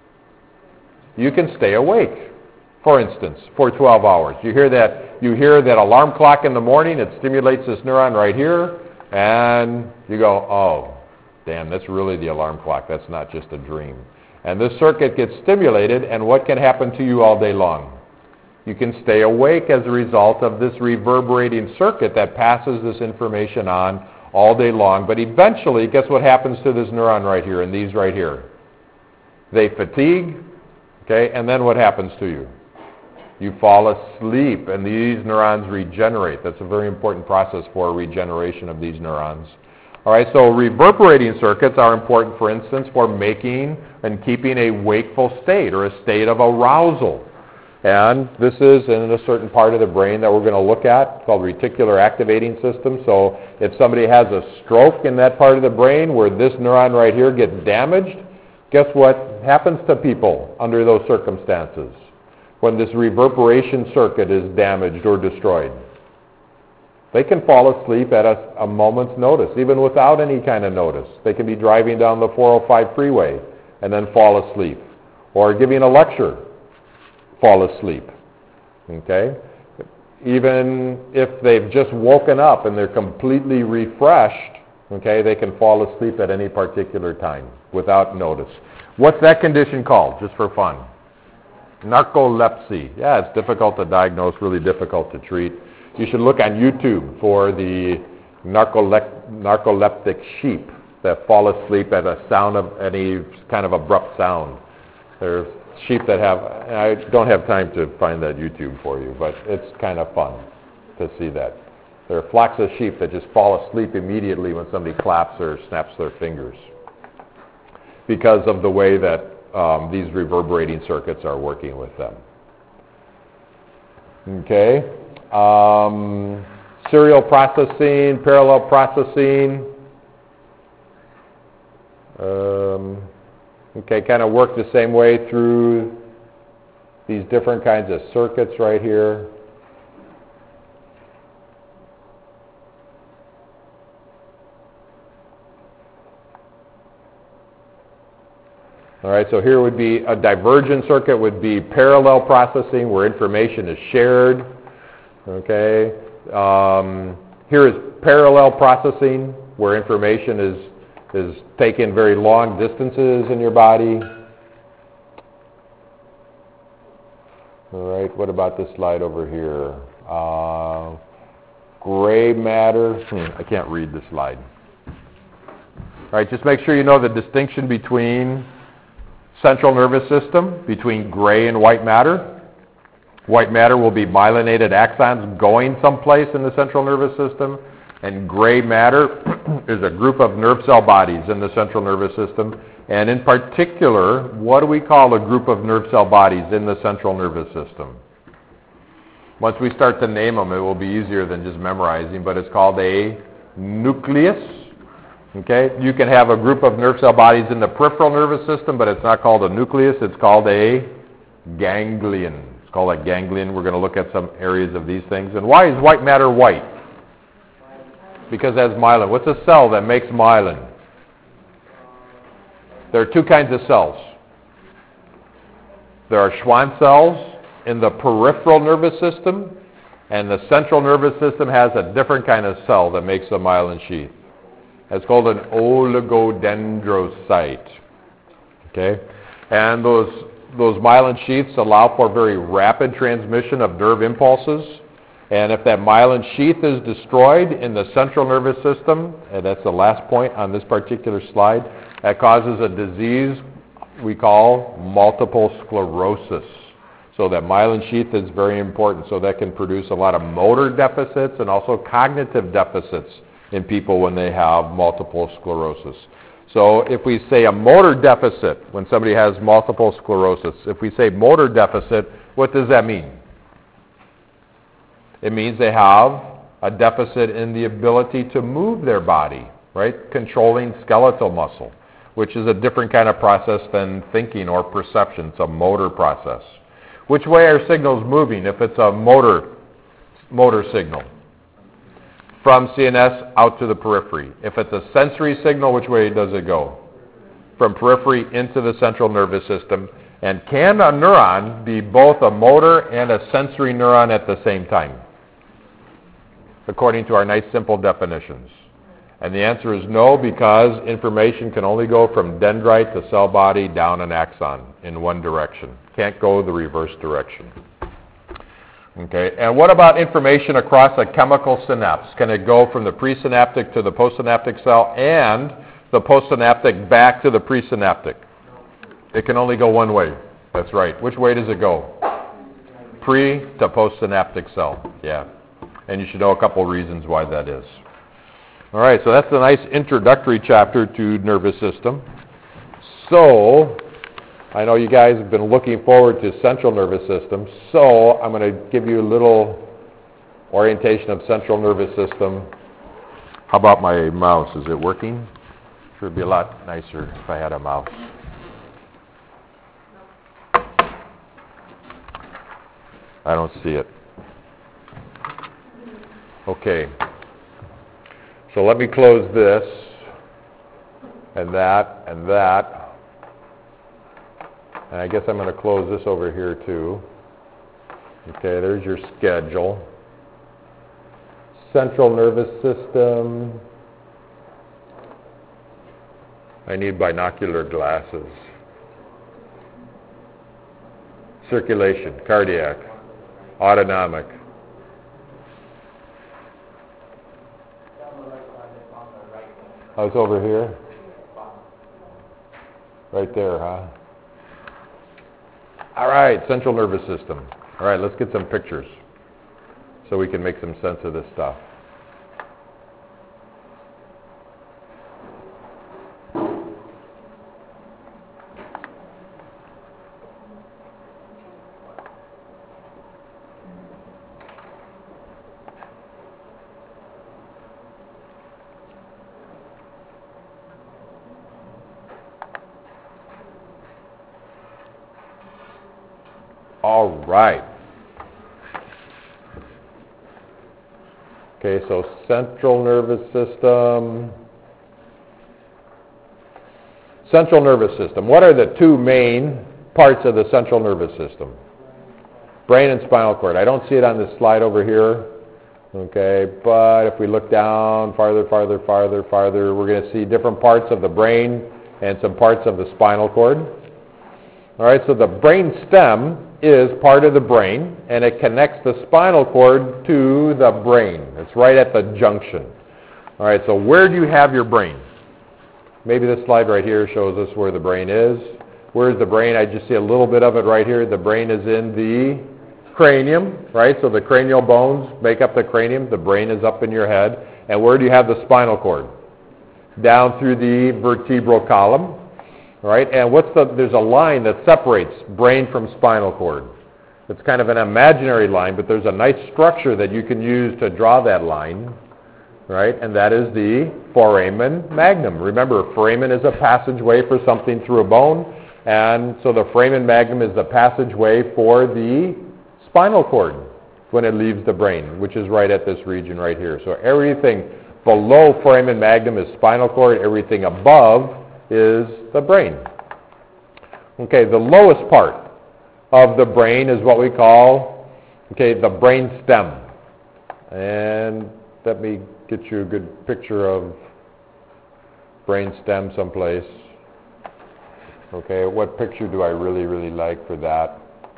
You can stay awake, for instance, for twelve hours. You hear that, you hear that alarm clock in the morning. It stimulates this neuron right here, and you go, oh, damn, that's really the alarm clock. That's not just a dream. And this circuit gets stimulated, and what can happen to you all day long? You can stay awake as a result of this reverberating circuit that passes this information on all day long. But eventually, guess what happens to this neuron right here and these right here? They fatigue, okay, and then what happens to you? You fall asleep, and these neurons regenerate. That's a very important process for regeneration of these neurons. All right, so reverberating circuits are important, for instance, for making and keeping a wakeful state or a state of arousal. And this is in a certain part of the brain that we're going to look at called reticular activating system. So if somebody has a stroke in that part of the brain where this neuron right here gets damaged, guess what happens to people under those circumstances when this reverberation circuit is damaged or destroyed? They can fall asleep at a, a moment's notice, even without any kind of notice. They can be driving down the four oh five freeway and then fall asleep, or giving a lecture, fall asleep. Okay? Even if they've just woken up and they're completely refreshed, okay, they can fall asleep at any particular time without notice. What's that condition called, just for fun? Narcolepsy. Yeah, it's difficult to diagnose, really difficult to treat. You should look on YouTube for the narcolep- narcoleptic sheep that fall asleep at a sound of any kind of abrupt sound. There's sheep that have, I don't have time to find that YouTube for you, but it's kind of fun to see that. There are flocks of sheep that just fall asleep immediately when somebody claps or snaps their fingers because of the way that um, these reverberating circuits are working with them. Okay. Um, serial processing, parallel processing. Um, okay, kind of work the same way through these different kinds of circuits right here. All right, so here would be a divergent circuit would be parallel processing where information is shared. Okay, um, here is parallel processing where information is is taken very long distances in your body. All right, what about this slide over here? Uh, gray matter. Hmm, I can't read the slide. All right, just make sure you know the distinction between central nervous system, between gray and white matter. White matter will be myelinated axons going someplace in the central nervous system, and gray matter is a group of nerve cell bodies in the central nervous system. And in particular, what do we call a group of nerve cell bodies in the central nervous system? Once we start to name them, it will be easier than just memorizing, but it's called a nucleus. Okay? You can have a group of nerve cell bodies in the peripheral nervous system, but it's not called a nucleus, it's called a ganglion. It's called a ganglion. We're going to look at some areas of these things. And why is white matter white? Because it has myelin. What's a cell that makes myelin? There are two kinds of cells. There are Schwann cells in the peripheral nervous system, and the central nervous system has a different kind of cell that makes the myelin sheath. It's called an oligodendrocyte. Okay? And those those myelin sheaths allow for very rapid transmission of nerve impulses. And if that myelin sheath is destroyed in the central nervous system, and that's the last point on this particular slide, that causes a disease we call multiple sclerosis. So that myelin sheath is very important. So that can produce a lot of motor deficits and also cognitive deficits in people when they have multiple sclerosis. So if we say a motor deficit, when somebody has multiple sclerosis, if we say motor deficit, what does that mean? It means they have a deficit in the ability to move their body, right? Controlling skeletal muscle, which is a different kind of process than thinking or perception. It's a motor process. Which way are signals moving if it's a motor motor signal? From C N S out to the periphery. If it's a sensory signal, which way does it go? From periphery into the central nervous system. And can a neuron be both a motor and a sensory neuron at the same time? According to our nice simple definitions. And the answer is no, because information can only go from dendrite to cell body down an axon in one direction. Can't go the reverse direction. Okay, and what about information across a chemical synapse? Can it go from the presynaptic to the postsynaptic cell and the postsynaptic back to the presynaptic? It can only go one way. That's right. Which way does it go? Pre to postsynaptic cell. Yeah. And you should know a couple reasons why that is. All right, so that's a nice introductory chapter to nervous system. So, I know you guys have been looking forward to central nervous system, so I'm going to give you a little orientation of central nervous system. How about my mouse? Is it working? Sure would be a lot nicer if I had a mouse. I don't see it. Okay. So let me close this, and that, and that. And I guess I'm going to close this over here too. Okay, there's your schedule. Central nervous system. I need binocular glasses. Circulation, cardiac, autonomic. Oh, it's over here? Right there, huh? All right, central nervous system. All right, let's get some pictures so we can make some sense of this stuff. All right. Okay, so central nervous system. Central nervous system. What are the two main parts of the central nervous system? Brain and spinal cord. I don't see it on this slide over here. Okay, but if we look down farther, farther, farther, farther, we're going to see different parts of the brain and some parts of the spinal cord. All right, so the brain stem is part of the brain, and it connects the spinal cord to the brain. It's right at the junction. All right, so where do you have your brain? Maybe this slide right here shows us where the brain is. Where's the brain? I just see a little bit of it right here. The brain is in the cranium, right? So the cranial bones make up the cranium. The brain is up in your head. And where do you have the spinal cord? Down through the vertebral column. Right? And what's the, there's a line that separates brain from spinal cord. It's kind of an imaginary line, but there's a nice structure that you can use to draw that line, right? And that is the foramen magnum. Remember, foramen is a passageway for something through a bone, and so the foramen magnum is the passageway for the spinal cord when it leaves the brain, which is right at this region right here. So everything below foramen magnum is spinal cord, everything above is the brain. Okay, the lowest part of the brain is what we call, okay, the brain stem. And let me get you a good picture of brain stem someplace. Okay, what picture do I really, really like for that?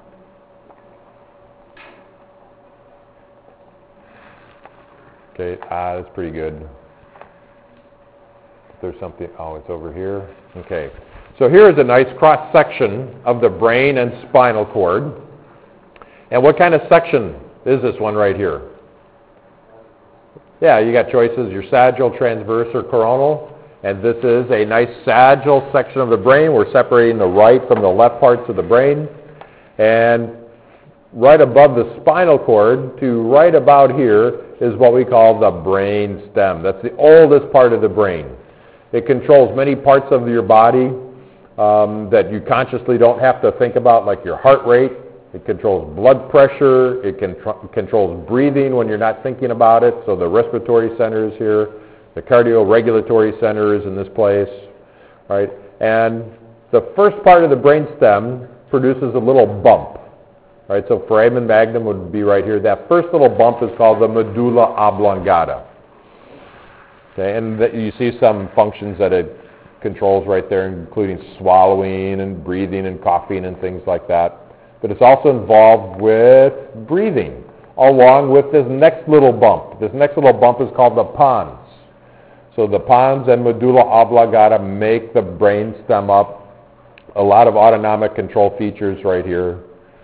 Okay, ah, that's pretty good. There's something, oh, it's over here. Okay. So here is a nice cross-section of the brain and spinal cord. And what kind of section is this one right here? Yeah, you got choices, your sagittal, transverse, or coronal. And this is a nice sagittal section of the brain. We're separating the right from the left parts of the brain. And right above the spinal cord to right about here is what we call the brain stem. That's the oldest part of the brain. It controls many parts of your body um, that you consciously don't have to think about, like your heart rate. It controls blood pressure. It contr- controls breathing when you're not thinking about it. So the respiratory center is here. The cardio-regulatory center is in this place, right? And the first part of the brain stem produces a little bump, right? So foramen magnum would be right here. That first little bump is called the medulla oblongata. Okay, and th- you see some functions that it controls right there, including swallowing and breathing and coughing and things like that. But it's also involved with breathing, along with this next little bump. This next little bump is called the pons. So the pons and medulla oblongata make the brain stem up. A lot of autonomic control features right here.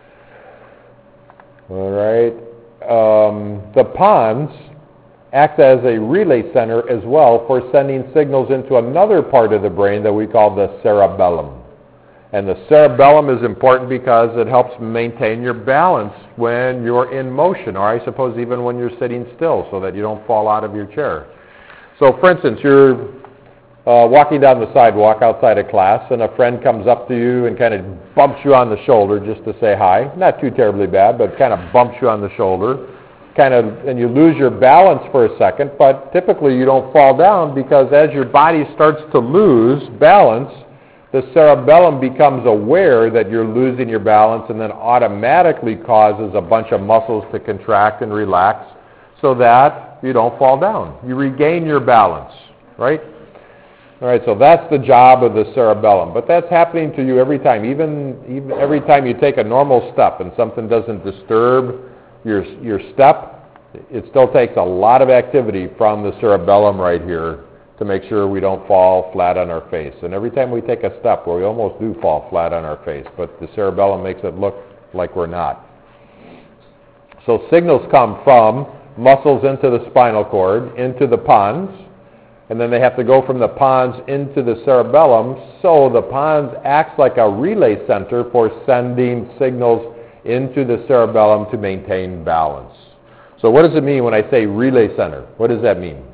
All right. Um, the pons acts as a relay center as well for sending signals into another part of the brain that we call the cerebellum. And the cerebellum is important because it helps maintain your balance when you're in motion, or I suppose even when you're sitting still, so that you don't fall out of your chair. So, for instance, you're uh, walking down the sidewalk outside of class, and a friend comes up to you and kind of bumps you on the shoulder just to say hi. Not too terribly bad, but kind of bumps you on the shoulder. Kind of, and you lose your balance for a second, but typically you don't fall down because as your body starts to lose balance, the cerebellum becomes aware that you're losing your balance and then automatically causes a bunch of muscles to contract and relax so that you don't fall down. You regain your balance, right? All right, so that's the job of the cerebellum. But that's happening to you every time, even, even every time you take a normal step and something doesn't disturb your, your step, it still takes a lot of activity from the cerebellum right here to make sure we don't fall flat on our face. And every time we take a step, well, we almost do fall flat on our face, but the cerebellum makes it look like we're not. So signals come from muscles into the spinal cord, into the pons, and then they have to go from the pons into the cerebellum, so the pons acts like a relay center for sending signals into the cerebellum to maintain balance. So what does it mean when I say relay center? What does that mean?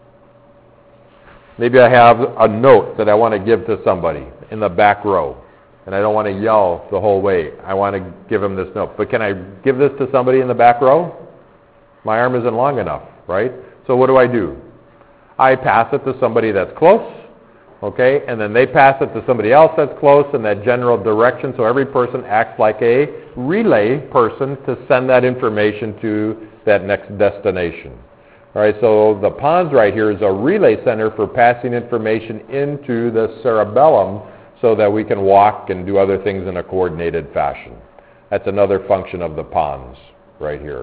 Maybe I have a note that I want to give to somebody in the back row, and I don't want to yell the whole way. I want to give them this note. But can I give this to somebody in the back row? My arm isn't long enough, right? So what do I do? I pass it to somebody that's close, okay? And then they pass it to somebody else that's close in that general direction, so every person acts like a relay person to send that information to that next destination. All right, so the pons right here is a relay center for passing information into the cerebellum so that we can walk and do other things in a coordinated fashion. That's another function of the pons right here.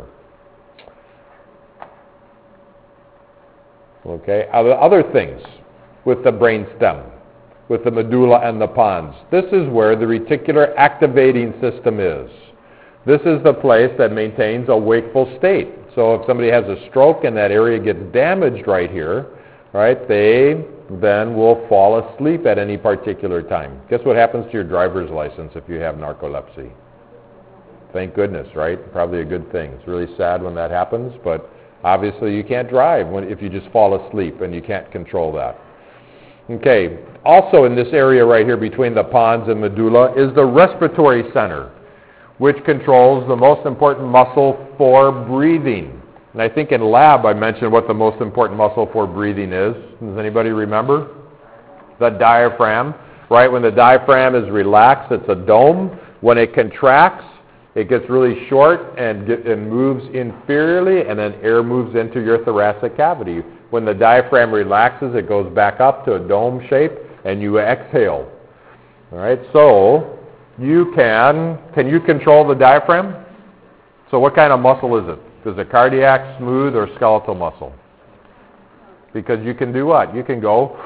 Okay, other, other things with the brain stem, with the medulla and the pons. This is where the reticular activating system is. This is the place that maintains a wakeful state. So if somebody has a stroke and that area gets damaged right here, right, they then will fall asleep at any particular time. Guess what happens to your driver's license if you have narcolepsy? Thank goodness, right? Probably a good thing. It's really sad when that happens, but obviously you can't drive when, if you just fall asleep, and you can't control that. Okay, also in this area right here between the pons and medulla is the respiratory center, which controls the most important muscle for breathing. And I think in lab I mentioned what the most important muscle for breathing is. Does anybody remember? The diaphragm, right? When the diaphragm is relaxed, it's a dome. When it contracts, it gets really short and, get, and moves inferiorly, and then air moves into your thoracic cavity. When the diaphragm relaxes, it goes back up to a dome shape, and you exhale. All right, so you can, can you control the diaphragm? So what kind of muscle is it? Is it cardiac, smooth, or skeletal muscle? Because you can do what? You can go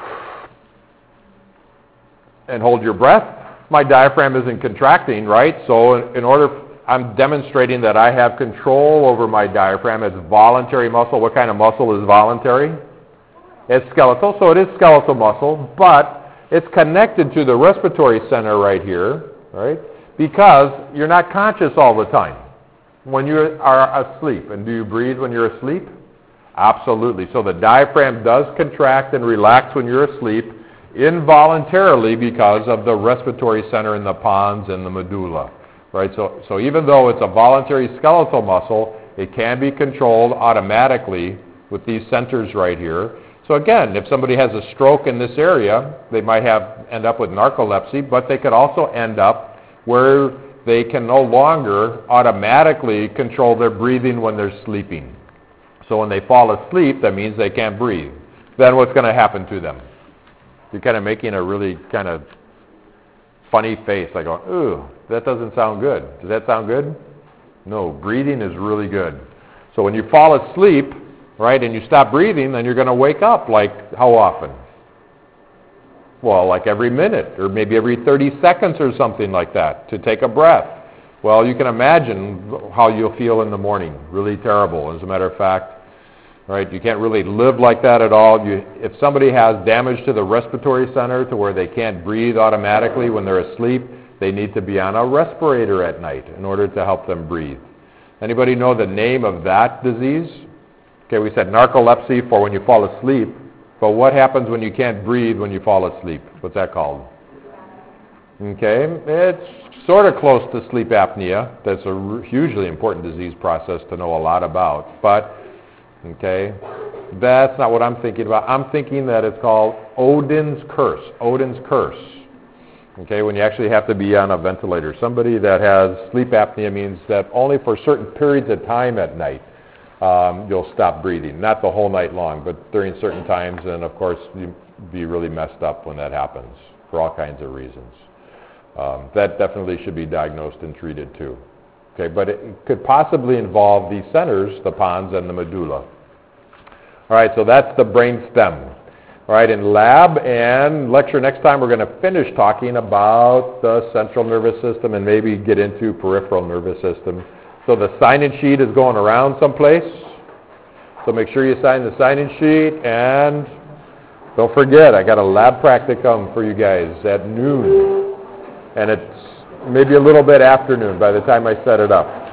and hold your breath. My diaphragm isn't contracting, right? So in order, I'm demonstrating that I have control over my diaphragm. It's voluntary muscle. What kind of muscle is voluntary? It's skeletal, so it is skeletal muscle, but it's connected to the respiratory center right here, right? Because you're not conscious all the time when you are asleep. And do you breathe when you're asleep? Absolutely. So the diaphragm does contract and relax when you're asleep involuntarily because of the respiratory center in the pons and the medulla, right? So, so even though it's a voluntary skeletal muscle, it can be controlled automatically with these centers right here. So again, if somebody has a stroke in this area, they might have end up with narcolepsy, but they could also end up where they can no longer automatically control their breathing when they're sleeping. So when they fall asleep, that means they can't breathe. Then what's going to happen to them? You're kind of making a really kind of funny face, like going, ooh, that doesn't sound good. Does that sound good? No, breathing is really good. So when you fall asleep, right, and you stop breathing, then you're going to wake up like how often? Well, like every minute, or maybe every thirty seconds or something like that, to take a breath. Well, you can imagine how you'll feel in the morning. Really terrible, as a matter of fact. Right? You can't really live like that at all. You, if somebody has damage to the respiratory center to where they can't breathe automatically when they're asleep, they need to be on a respirator at night in order to help them breathe. Anybody know the name of that disease? Okay, we said narcolepsy for when you fall asleep, but what happens when you can't breathe when you fall asleep? What's that called? Okay, it's sort of close to sleep apnea. That's a hugely important disease process to know a lot about, but okay, that's not what I'm thinking about. I'm thinking that it's called Odin's curse. Odin's curse. Okay, when you actually have to be on a ventilator. Somebody that has sleep apnea means that only for certain periods of time at night um, you'll stop breathing. Not the whole night long, but during certain times, and of course you'll be really messed up when that happens for all kinds of reasons. Um, that definitely should be diagnosed and treated too. Okay, but it could possibly involve these centers, the pons and the medulla. All right, so that's the brain stem. All right, in lab and lecture next time, we're going to finish talking about the central nervous system and maybe get into peripheral nervous system. So the sign-in sheet is going around someplace. So make sure you sign the sign-in sheet, and don't forget, I got a lab practicum for you guys at noon. And it's maybe a little bit afternoon by the time I set it up.